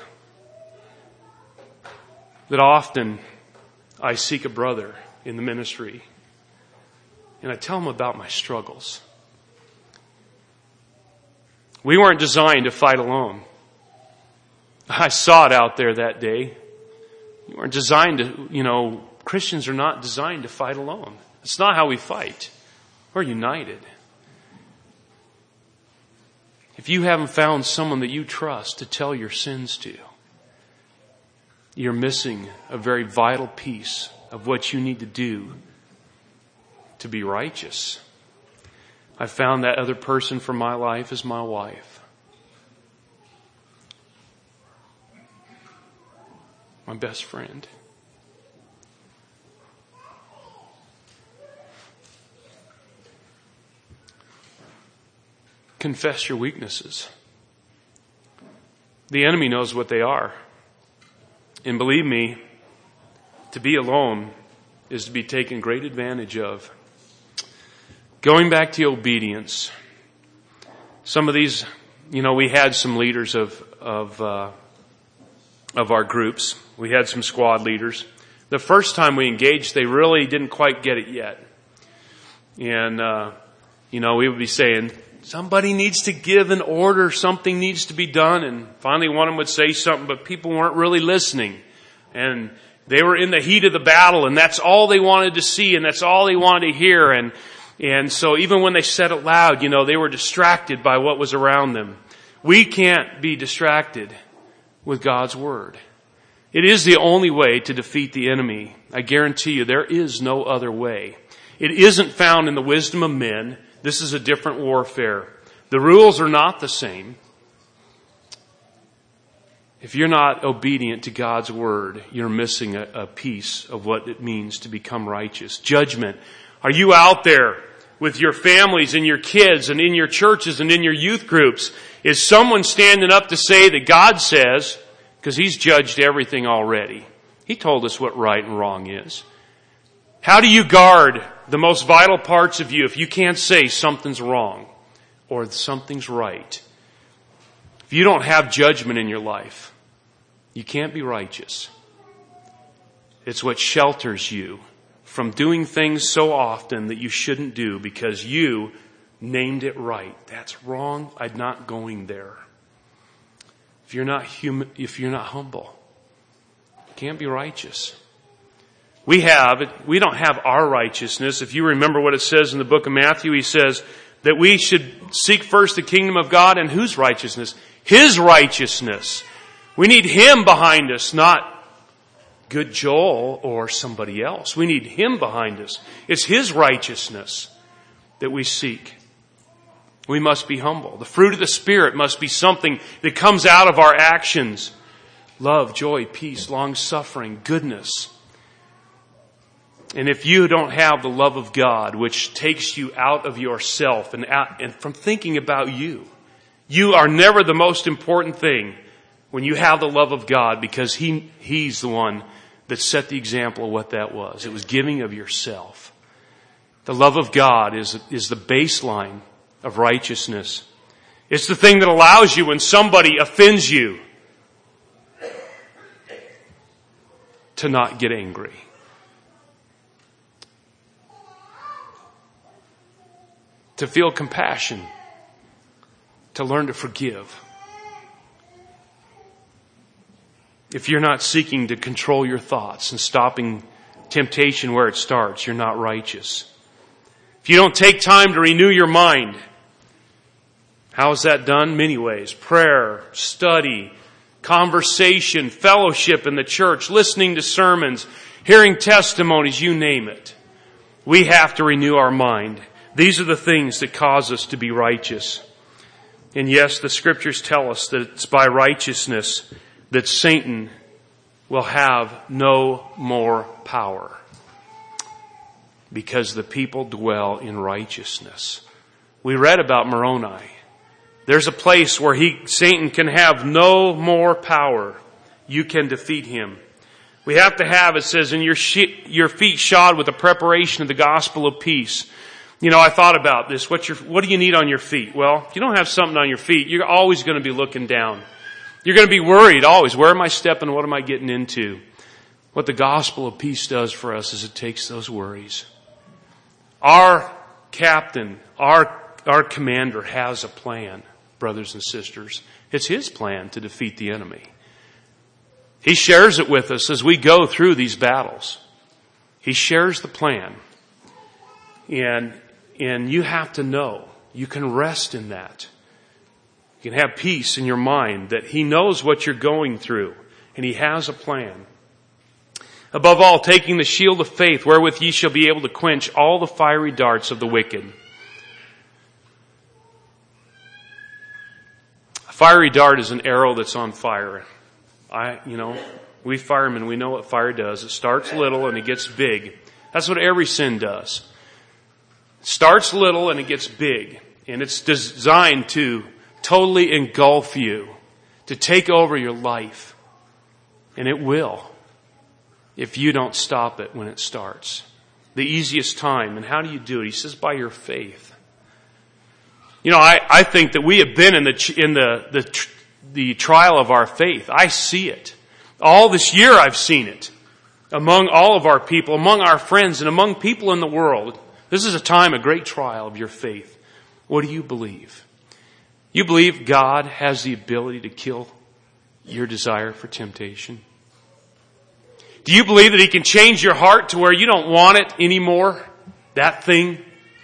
that often I seek a brother in the ministry and I tell them about my struggles. We weren't designed to fight alone. I saw it out there that day. We weren't designed to, you know, Christians are not designed to fight alone. It's not how we fight. We're united. If you haven't found someone that you trust to tell your sins to, you're missing a very vital piece of what you need to do to be righteous. I found that other person for my life is my wife. My best friend. Confess your weaknesses. The enemy knows what they are. And believe me, to be alone is to be taken great advantage of. Going back to obedience. Some of these, you know, we had some leaders of, of, uh, of our groups. We had some squad leaders. The first time we engaged, they really didn't quite get it yet. And, uh, you know, we would be saying, somebody needs to give an order, something needs to be done. And finally one of them would say something, but people weren't really listening. And they were in the heat of the battle, and that's all they wanted to see, and that's all they wanted to hear. And and so even when they said it loud, you know, they were distracted by what was around them. We can't be distracted with God's word. It is the only way to defeat the enemy. I guarantee you there is no other way. It isn't found in the wisdom of men. This is a different warfare. The rules are not the same. If you're not obedient to God's word, you're missing a, a piece of what it means to become righteous. Judgment. Are you out there with your families and your kids and in your churches and in your youth groups? Is someone standing up to say that God says, because He's judged everything already. He told us what right and wrong is. How do you guard the most vital parts of you if you can't say something's wrong or something's right? If you don't have judgment in your life, you can't be righteous. It's what shelters you from doing things so often that you shouldn't do because you named it right. That's wrong. I'm not going there. If you're not human, if you're not humble, you can't be righteous. We have, we don't have our righteousness. If you remember what it says in the book of Matthew, he says that we should seek first the kingdom of God and whose righteousness? His righteousness. We need Him behind us, not good Joel or somebody else. We need Him behind us. It's His righteousness that we seek. We must be humble. The fruit of the Spirit must be something that comes out of our actions. Love, joy, peace, long-suffering, goodness. And if you don't have the love of God, which takes you out of yourself and out, and from thinking about you, you are never the most important thing when you have the love of God, because He, He's the one that set the example of what that was. It was giving of yourself. The love of God is, is the baseline of righteousness. It's the thing that allows you when somebody offends you to not get angry. To feel compassion. To learn to forgive. If you're not seeking to control your thoughts and stopping temptation where it starts, you're not righteous. If you don't take time to renew your mind, how is that done? Many ways. Prayer, study, conversation, fellowship in the church, listening to sermons, hearing testimonies, you name it. We have to renew our mind. These are the things that cause us to be righteous. And yes, the scriptures tell us that it's by righteousness that Satan will have no more power, because the people dwell in righteousness. We read about Moroni. There's a place where he, Satan can have no more power. You can defeat him. We have to have, it says, in your, she- your feet shod with the preparation of the gospel of peace. You know, I thought about this. What's your, what do you need on your feet? Well, if you don't have something on your feet, you're always going to be looking down. You're going to be worried always. Where am I stepping? What am I getting into? What the gospel of peace does for us is it takes those worries. Our captain, our, our commander has a plan, brothers and sisters. It's his plan to defeat the enemy. He shares it with us as we go through these battles. He shares the plan. And, and you have to know, you can rest in that. You can have peace in your mind that He knows what you're going through and He has a plan. Above all, taking the shield of faith, wherewith ye shall be able to quench all the fiery darts of the wicked. A fiery dart is an arrow that's on fire. I, you know, we firemen, we know what fire does. It starts little and it gets big. That's what every sin does. It starts little and it gets big. And it's designed to totally engulf you, to take over your life. And it will, if you don't stop it when it starts. The easiest time. And how do you do it? He says, by your faith. You know, I, I think that we have been in the, in the, the, the trial of our faith. I see it. All this year I've seen it. Among all of our people, among our friends, and among people in the world. This is a time, a great trial of your faith. What do you believe? You believe God has the ability to kill your desire for temptation? Do you believe that He can change your heart to where you don't want it anymore? That thing?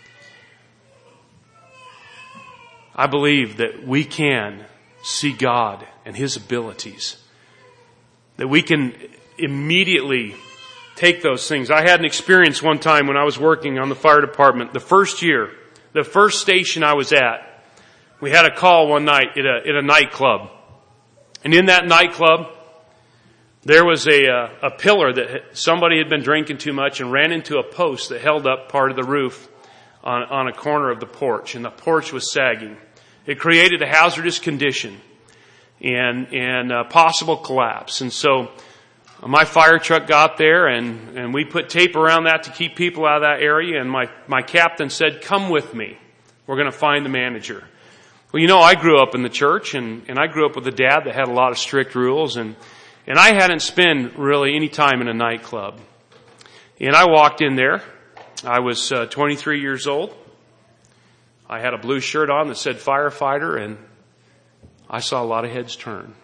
I believe that we can see God and His abilities. That we can immediately take those things. I had an experience one time when I was working on the fire department. The first year, the first station I was at, we had a call one night at a, at a nightclub. And in that nightclub, there was a, uh, a pillar that somebody had been drinking too much and ran into a post that held up part of the roof on, on a corner of the porch. And the porch was sagging. It created a hazardous condition and, and a possible collapse. And so my fire truck got there and, and we put tape around that to keep people out of that area. And my, my captain said, come with me. We're going to find the manager. Well, you know, I grew up in the church and, and I grew up with a dad that had a lot of strict rules and, and I hadn't spent really any time in a nightclub. And I walked in there. I was uh, twenty-three years old. I had a blue shirt on that said firefighter and I saw a lot of heads turn.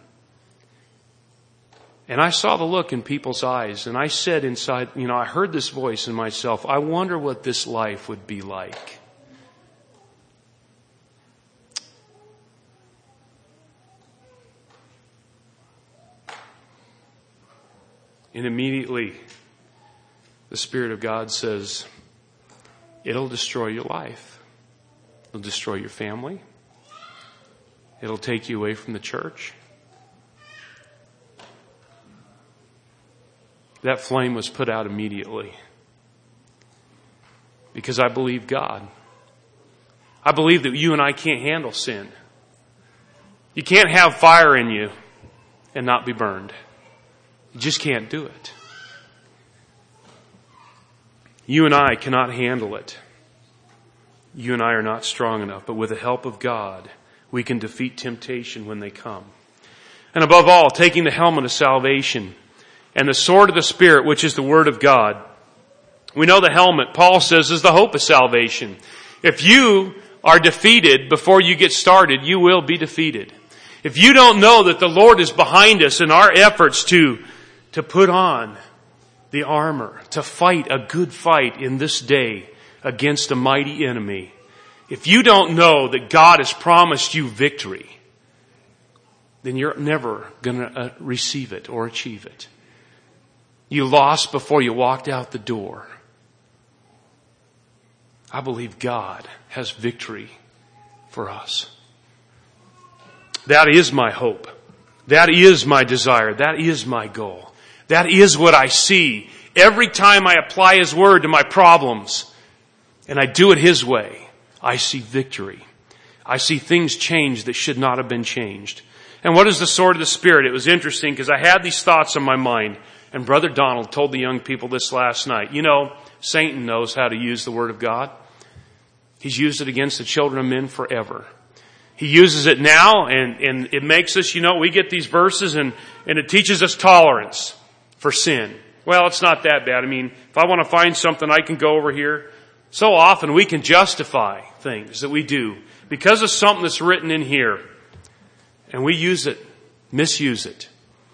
And I saw the look in people's eyes and I said inside, you know, I heard this voice in myself, I wonder what this life would be like. And immediately, the Spirit of God says, it'll destroy your life. It'll destroy your family. It'll take you away from the church. That flame was put out immediately. Because I believe God. I believe that you and I can't handle sin. You can't have fire in you and not be burned. You just can't do it. You and I cannot handle it. You and I are not strong enough, but with the help of God, we can defeat temptation when they come. And above all, taking the helmet of salvation and the sword of the Spirit, which is the Word of God. We know the helmet, Paul says, is the hope of salvation. If you are defeated before you get started, you will be defeated. If you don't know that the Lord is behind us in our efforts to to put on the armor, to fight a good fight in this day against a mighty enemy. If you don't know that God has promised you victory, then you're never going to receive it or achieve it. You lost before you walked out the door. I believe God has victory for us. That is my hope. That is my desire. That is my goal. That is what I see every time I apply His Word to my problems and I do it His way. I see victory. I see things change that should not have been changed. And what is the sword of the Spirit? It was interesting because I had these thoughts on my mind and Brother Donald told the young people this last night. You know, Satan knows how to use the Word of God. He's used it against the children of men forever. He uses it now and, and it makes us, you know, we get these verses and, and it teaches us tolerance for sin. Well, it's not that bad. I mean, if I want to find something, I can go over here. So often we can justify things that we do because of something that's written in here. And we use it, misuse it.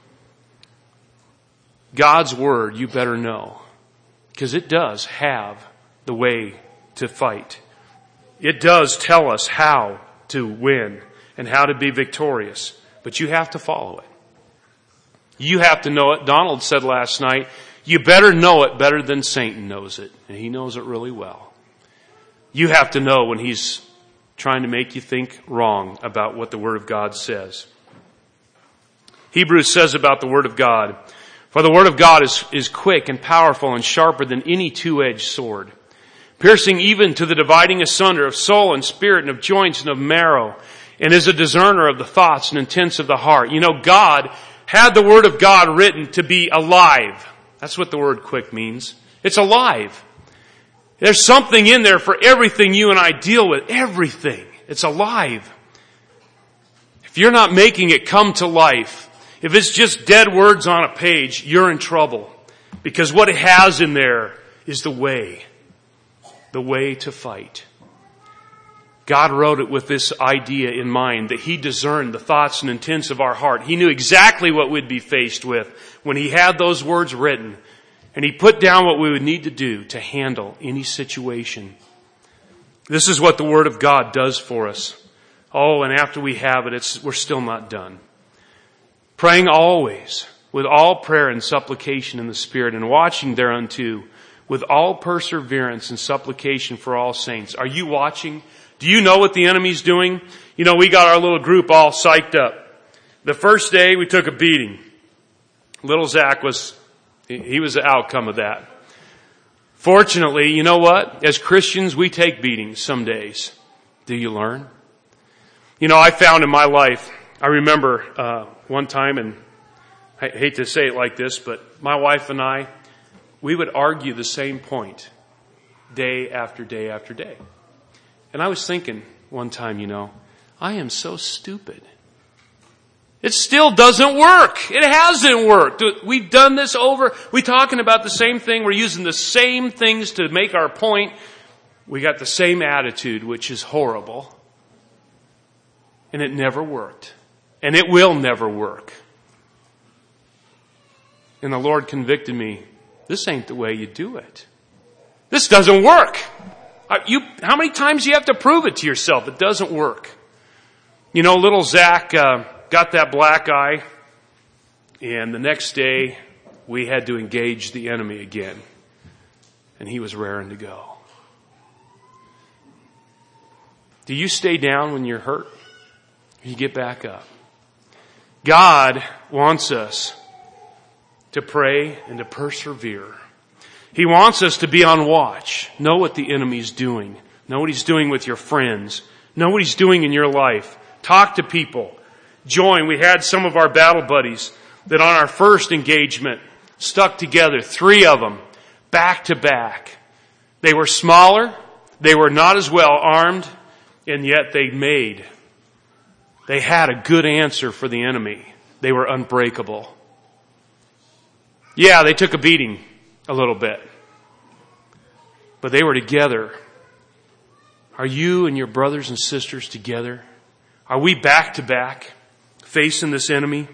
God's Word, you better know. Because it does have the way to fight. It does tell us how to win and how to be victorious. But you have to follow it. You have to know it. Donald said last night, you better know it better than Satan knows it. And he knows it really well. You have to know when he's trying to make you think wrong about what the Word of God says. Hebrews says about the Word of God, for the Word of God is, is quick and powerful and sharper than any two-edged sword, piercing even to the dividing asunder of soul and spirit and of joints and of marrow, and is a discerner of the thoughts and intents of the heart. You know, God had the Word of God written to be alive. That's what the word quick means. It's alive. There's something in there for everything you and I deal with. Everything. It's alive. If you're not making it come to life, if it's just dead words on a page, you're in trouble. Because what it has in there is the way. The way to fight. God wrote it with this idea in mind that He discerned the thoughts and intents of our heart. He knew exactly what we'd be faced with when He had those words written. And He put down what we would need to do to handle any situation. This is what the Word of God does for us. Oh, and after we have it, it's, we're still not done. Praying always with all prayer and supplication in the Spirit and watching thereunto with all perseverance and supplication for all saints. Are you watching? Do you know what the enemy's doing? You know, we got our little group all psyched up. The first day we took a beating. Little Zach was, he was the outcome of that. Fortunately, you know what? As Christians, we take beatings some days. Do you learn? You know, I found in my life, I remember uh, one time, and I hate to say it like this, but my wife and I, we would argue the same point day after day after day. And I was thinking one time, you know, I am so stupid. It still doesn't work. It hasn't worked. We've done this over. We're talking about the same thing. We're using the same things to make our point. We got the same attitude, which is horrible. And it never worked. And it will never work. And the Lord convicted me. This ain't the way you do it. This doesn't work. You, how many times do you have to prove it to yourself? It doesn't work. You know, little Zach uh, got that black eye. And the next day, we had to engage the enemy again. And he was raring to go. Do you stay down when you're hurt? Or you get back up? God wants us to pray and to persevere. He wants us to be on watch. Know what the enemy's doing. Know what he's doing with your friends. Know what he's doing in your life. Talk to people. Join. We had some of our battle buddies that on our first engagement stuck together, three of them, back to back. They were smaller. They were not as well armed. And yet they made. They had a good answer for the enemy. They were unbreakable. Yeah, they took a beating a little bit. But they were together. Are you and your brothers and sisters together? Are we back to back facing this enemy?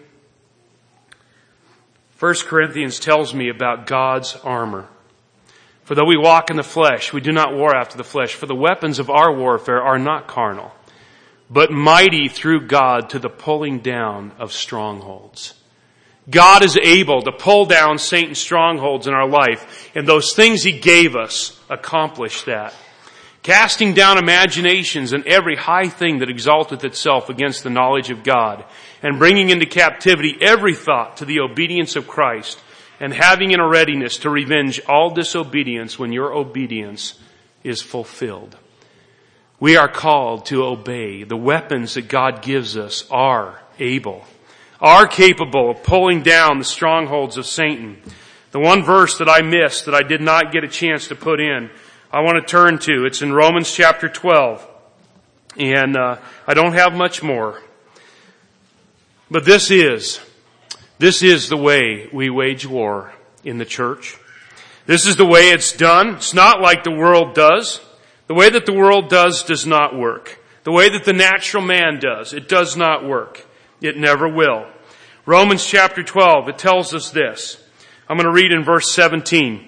First Corinthians tells me about God's armor. For though we walk in the flesh, we do not war after the flesh. For the weapons of our warfare are not carnal, but mighty through God to the pulling down of strongholds. God is able to pull down Satan's strongholds in our life, and those things He gave us accomplish that. Casting down imaginations and every high thing that exalteth itself against the knowledge of God, and bringing into captivity every thought to the obedience of Christ, and having in a readiness to revenge all disobedience when your obedience is fulfilled. We are called to obey. The weapons that God gives us are able, are capable of pulling down the strongholds of Satan. The one verse that I missed, that I did not get a chance to put in, I want to turn to. It's in Romans chapter twelve. And uh, I don't have much more. But this is, this is the way we wage war in the church. This is the way it's done. It's not like the world does. The way that the world does does not work. The way that the natural man does, it does not work. It never will. Romans chapter twelve, it tells us this. I'm going to read in verse seventeen.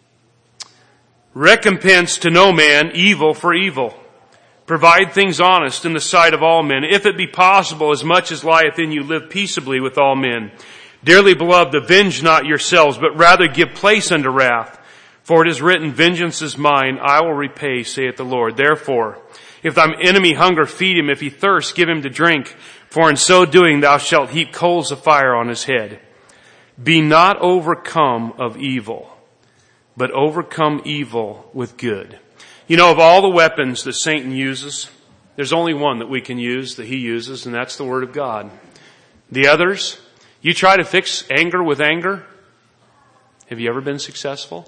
Recompense to no man evil for evil. Provide things honest in the sight of all men. If it be possible, as much as lieth in you, live peaceably with all men. Dearly beloved, avenge not yourselves, but rather give place unto wrath. For it is written, vengeance is mine, I will repay, saith the Lord. Therefore, if thine enemy hunger, feed him. If he thirst, give him to drink. For in so doing thou shalt heap coals of fire on his head. Be not overcome of evil, but overcome evil with good. You know, of all the weapons that Satan uses, there's only one that we can use, that he uses, and that's the Word of God. The others, you try to fix anger with anger. Have you ever been successful?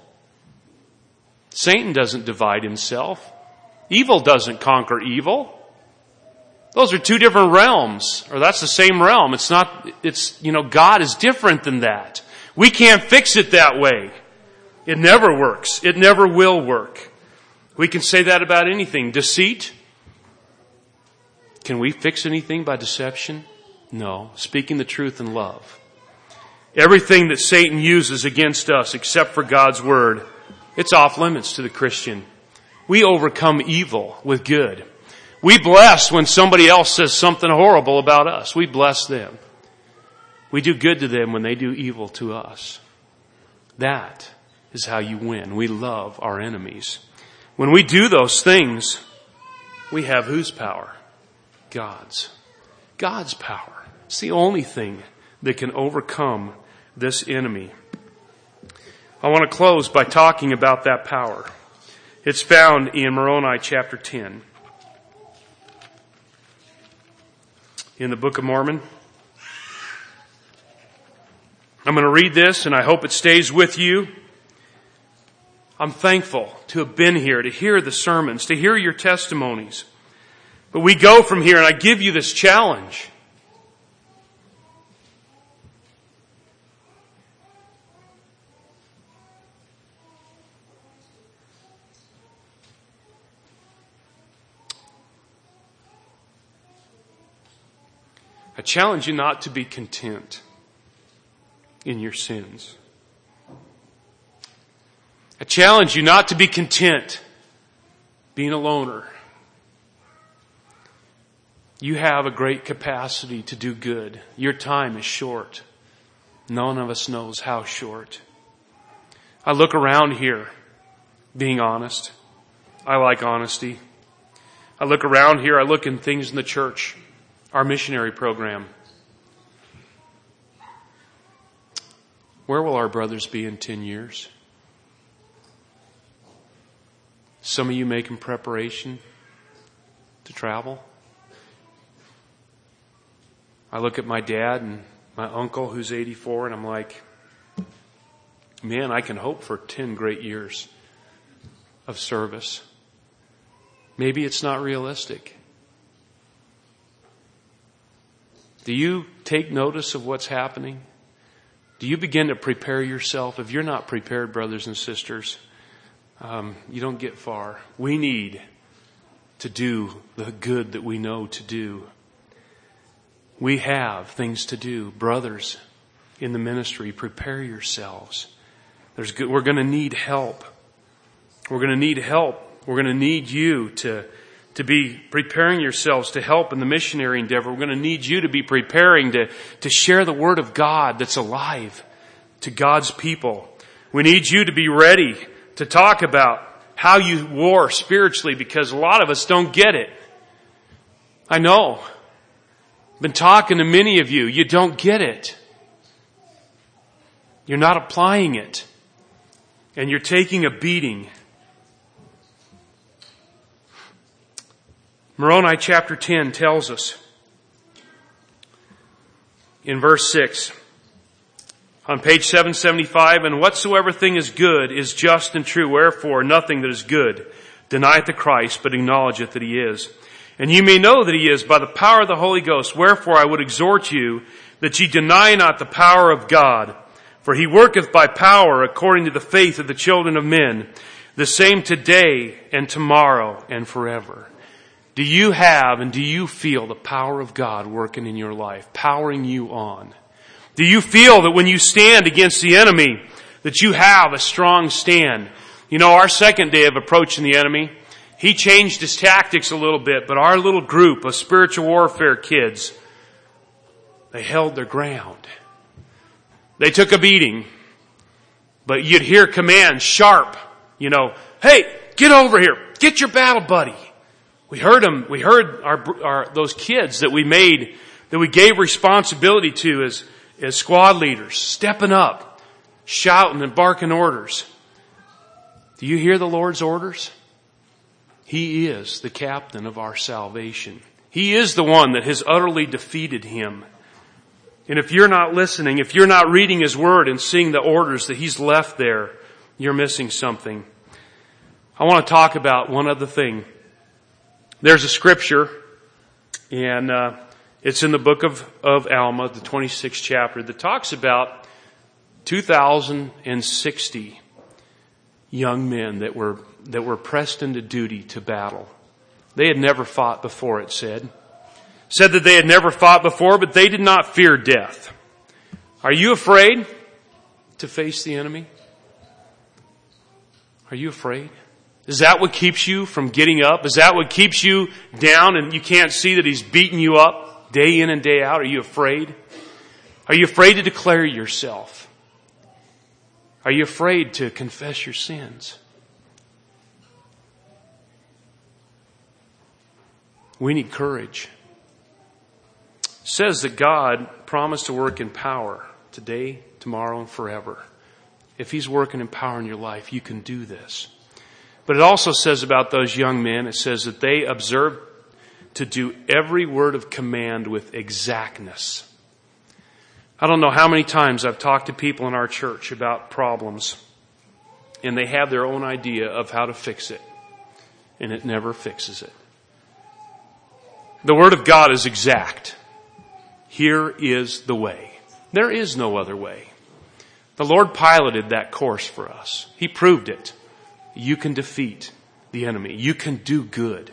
Satan doesn't divide himself. Evil doesn't conquer evil. Those are two different realms, or that's the same realm. It's not, it's, you know, God is different than that. We can't fix it that way. It never works. It never will work. We can say that about anything. Deceit. Can we fix anything by deception? No. Speaking the truth in love. Everything that Satan uses against us, except for God's Word, it's off limits to the Christian. We overcome evil with good. We bless when somebody else says something horrible about us. We bless them. We do good to them when they do evil to us. That is how you win. We love our enemies. When we do those things, we have whose power? God's. God's power. It's the only thing that can overcome this enemy. I want to close by talking about that power. It's found in Moroni chapter ten. In the Book of Mormon. I'm going to read this, and I hope it stays with you. I'm thankful to have been here, to hear the sermons, to hear your testimonies. But we go from here, and I give you this challenge. I challenge you not to be content in your sins. I challenge you not to be content being a loner. You have a great capacity to do good. Your time is short. None of us knows how short. I look around here, being honest. I like honesty. I look around here, I look in things in the church, our missionary program. Where will our brothers be in ten years? Some of you making preparation to travel. I look at my dad and my uncle who's eighty-four, and I'm like, man, I can hope for ten great years of service. Maybe it's not realistic. Do you take notice of what's happening? Do you begin to prepare yourself? If you're not prepared, brothers and sisters, um, you don't get far. We need to do the good that we know to do. We have things to do. Brothers in the ministry, prepare yourselves. There's good, we're going to need help. We're going to need help. We're going to need you to, to be preparing yourselves to help in the missionary endeavor. We're going to need you to be preparing to, to share the Word of God that's alive to God's people. We need you to be ready to talk about how you war spiritually, because a lot of us don't get it. I know. I've been talking to many of you. You don't get it. You're not applying it. And you're taking a beating. Moroni chapter ten tells us in verse six, on page seven seventy-five, and whatsoever thing is good is just and true, wherefore nothing that is good denieth the Christ, but acknowledgeth that he is. And you may know that he is by the power of the Holy Ghost. Wherefore I would exhort you that ye deny not the power of God. For he worketh by power according to the faith of the children of men, the same today and tomorrow and forever. Do you have and do you feel the power of God working in your life, powering you on? Do you feel that when you stand against the enemy, that you have a strong stand? You know, our second day of approaching the enemy, he changed his tactics a little bit, but our little group of spiritual warfare kids, they held their ground. They took a beating, but you'd hear commands sharp, you know, hey, get over here, get your battle buddy. We heard them, we heard our, our, those kids that we made, that we gave responsibility to as, as squad leaders, stepping up, shouting and barking orders. Do you hear the Lord's orders? He is the captain of our salvation. He is the one that has utterly defeated him. And if you're not listening, if you're not reading his word and seeing the orders that he's left there, you're missing something. I want to talk about one other thing. There's a scripture, and uh, it's in the book of, of Alma, the twenty-sixth chapter, that talks about two thousand sixty young men that were that were pressed into duty to battle. They had never fought before, it said. Said that they had never fought before, but they did not fear death. Are you afraid to face the enemy? Are you afraid? Is that what keeps you from getting up? Is that what keeps you down and you can't see that he's beating you up day in and day out? Are you afraid? Are you afraid to declare yourself? Are you afraid to confess your sins? We need courage. says that God promised to work in power today, tomorrow, and forever. If He's working in power in your life, you can do this. But it also says about those young men, it says that they observed to do every word of command with exactness. I don't know how many times I've talked to people in our church about problems, and they have their own idea of how to fix it, and it never fixes it. The Word of God is exact. Here is the way. There is no other way. The Lord piloted that course for us. He proved it. You can defeat the enemy. You can do good.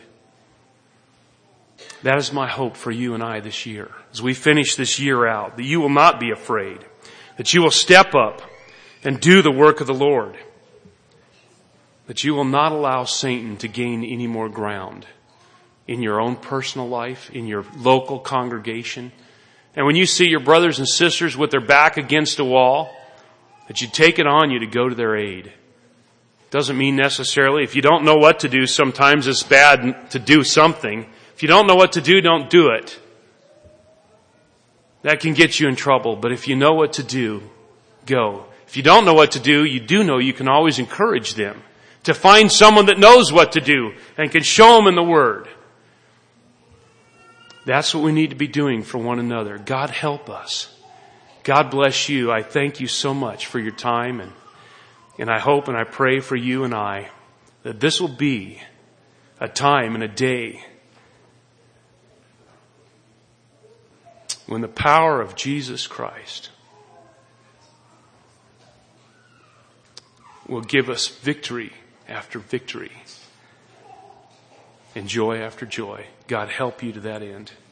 That is my hope for you and I this year. As we finish this year out, that you will not be afraid. That you will step up and do the work of the Lord. That you will not allow Satan to gain any more ground in your own personal life, in your local congregation. And when you see your brothers and sisters with their back against a wall, that you take it on you to go to their aid. Doesn't mean necessarily, if you don't know what to do, sometimes it's bad to do something. If you don't know what to do, don't do it. That can get you in trouble. But if you know what to do, go. If you don't know what to do, you do know you can always encourage them to find someone that knows what to do and can show them in the Word. That's what we need to be doing for one another. God help us. God bless you. I thank you so much for your time, and and I hope and I pray for you and I that this will be a time and a day when the power of Jesus Christ will give us victory after victory and joy after joy. God help you to that end.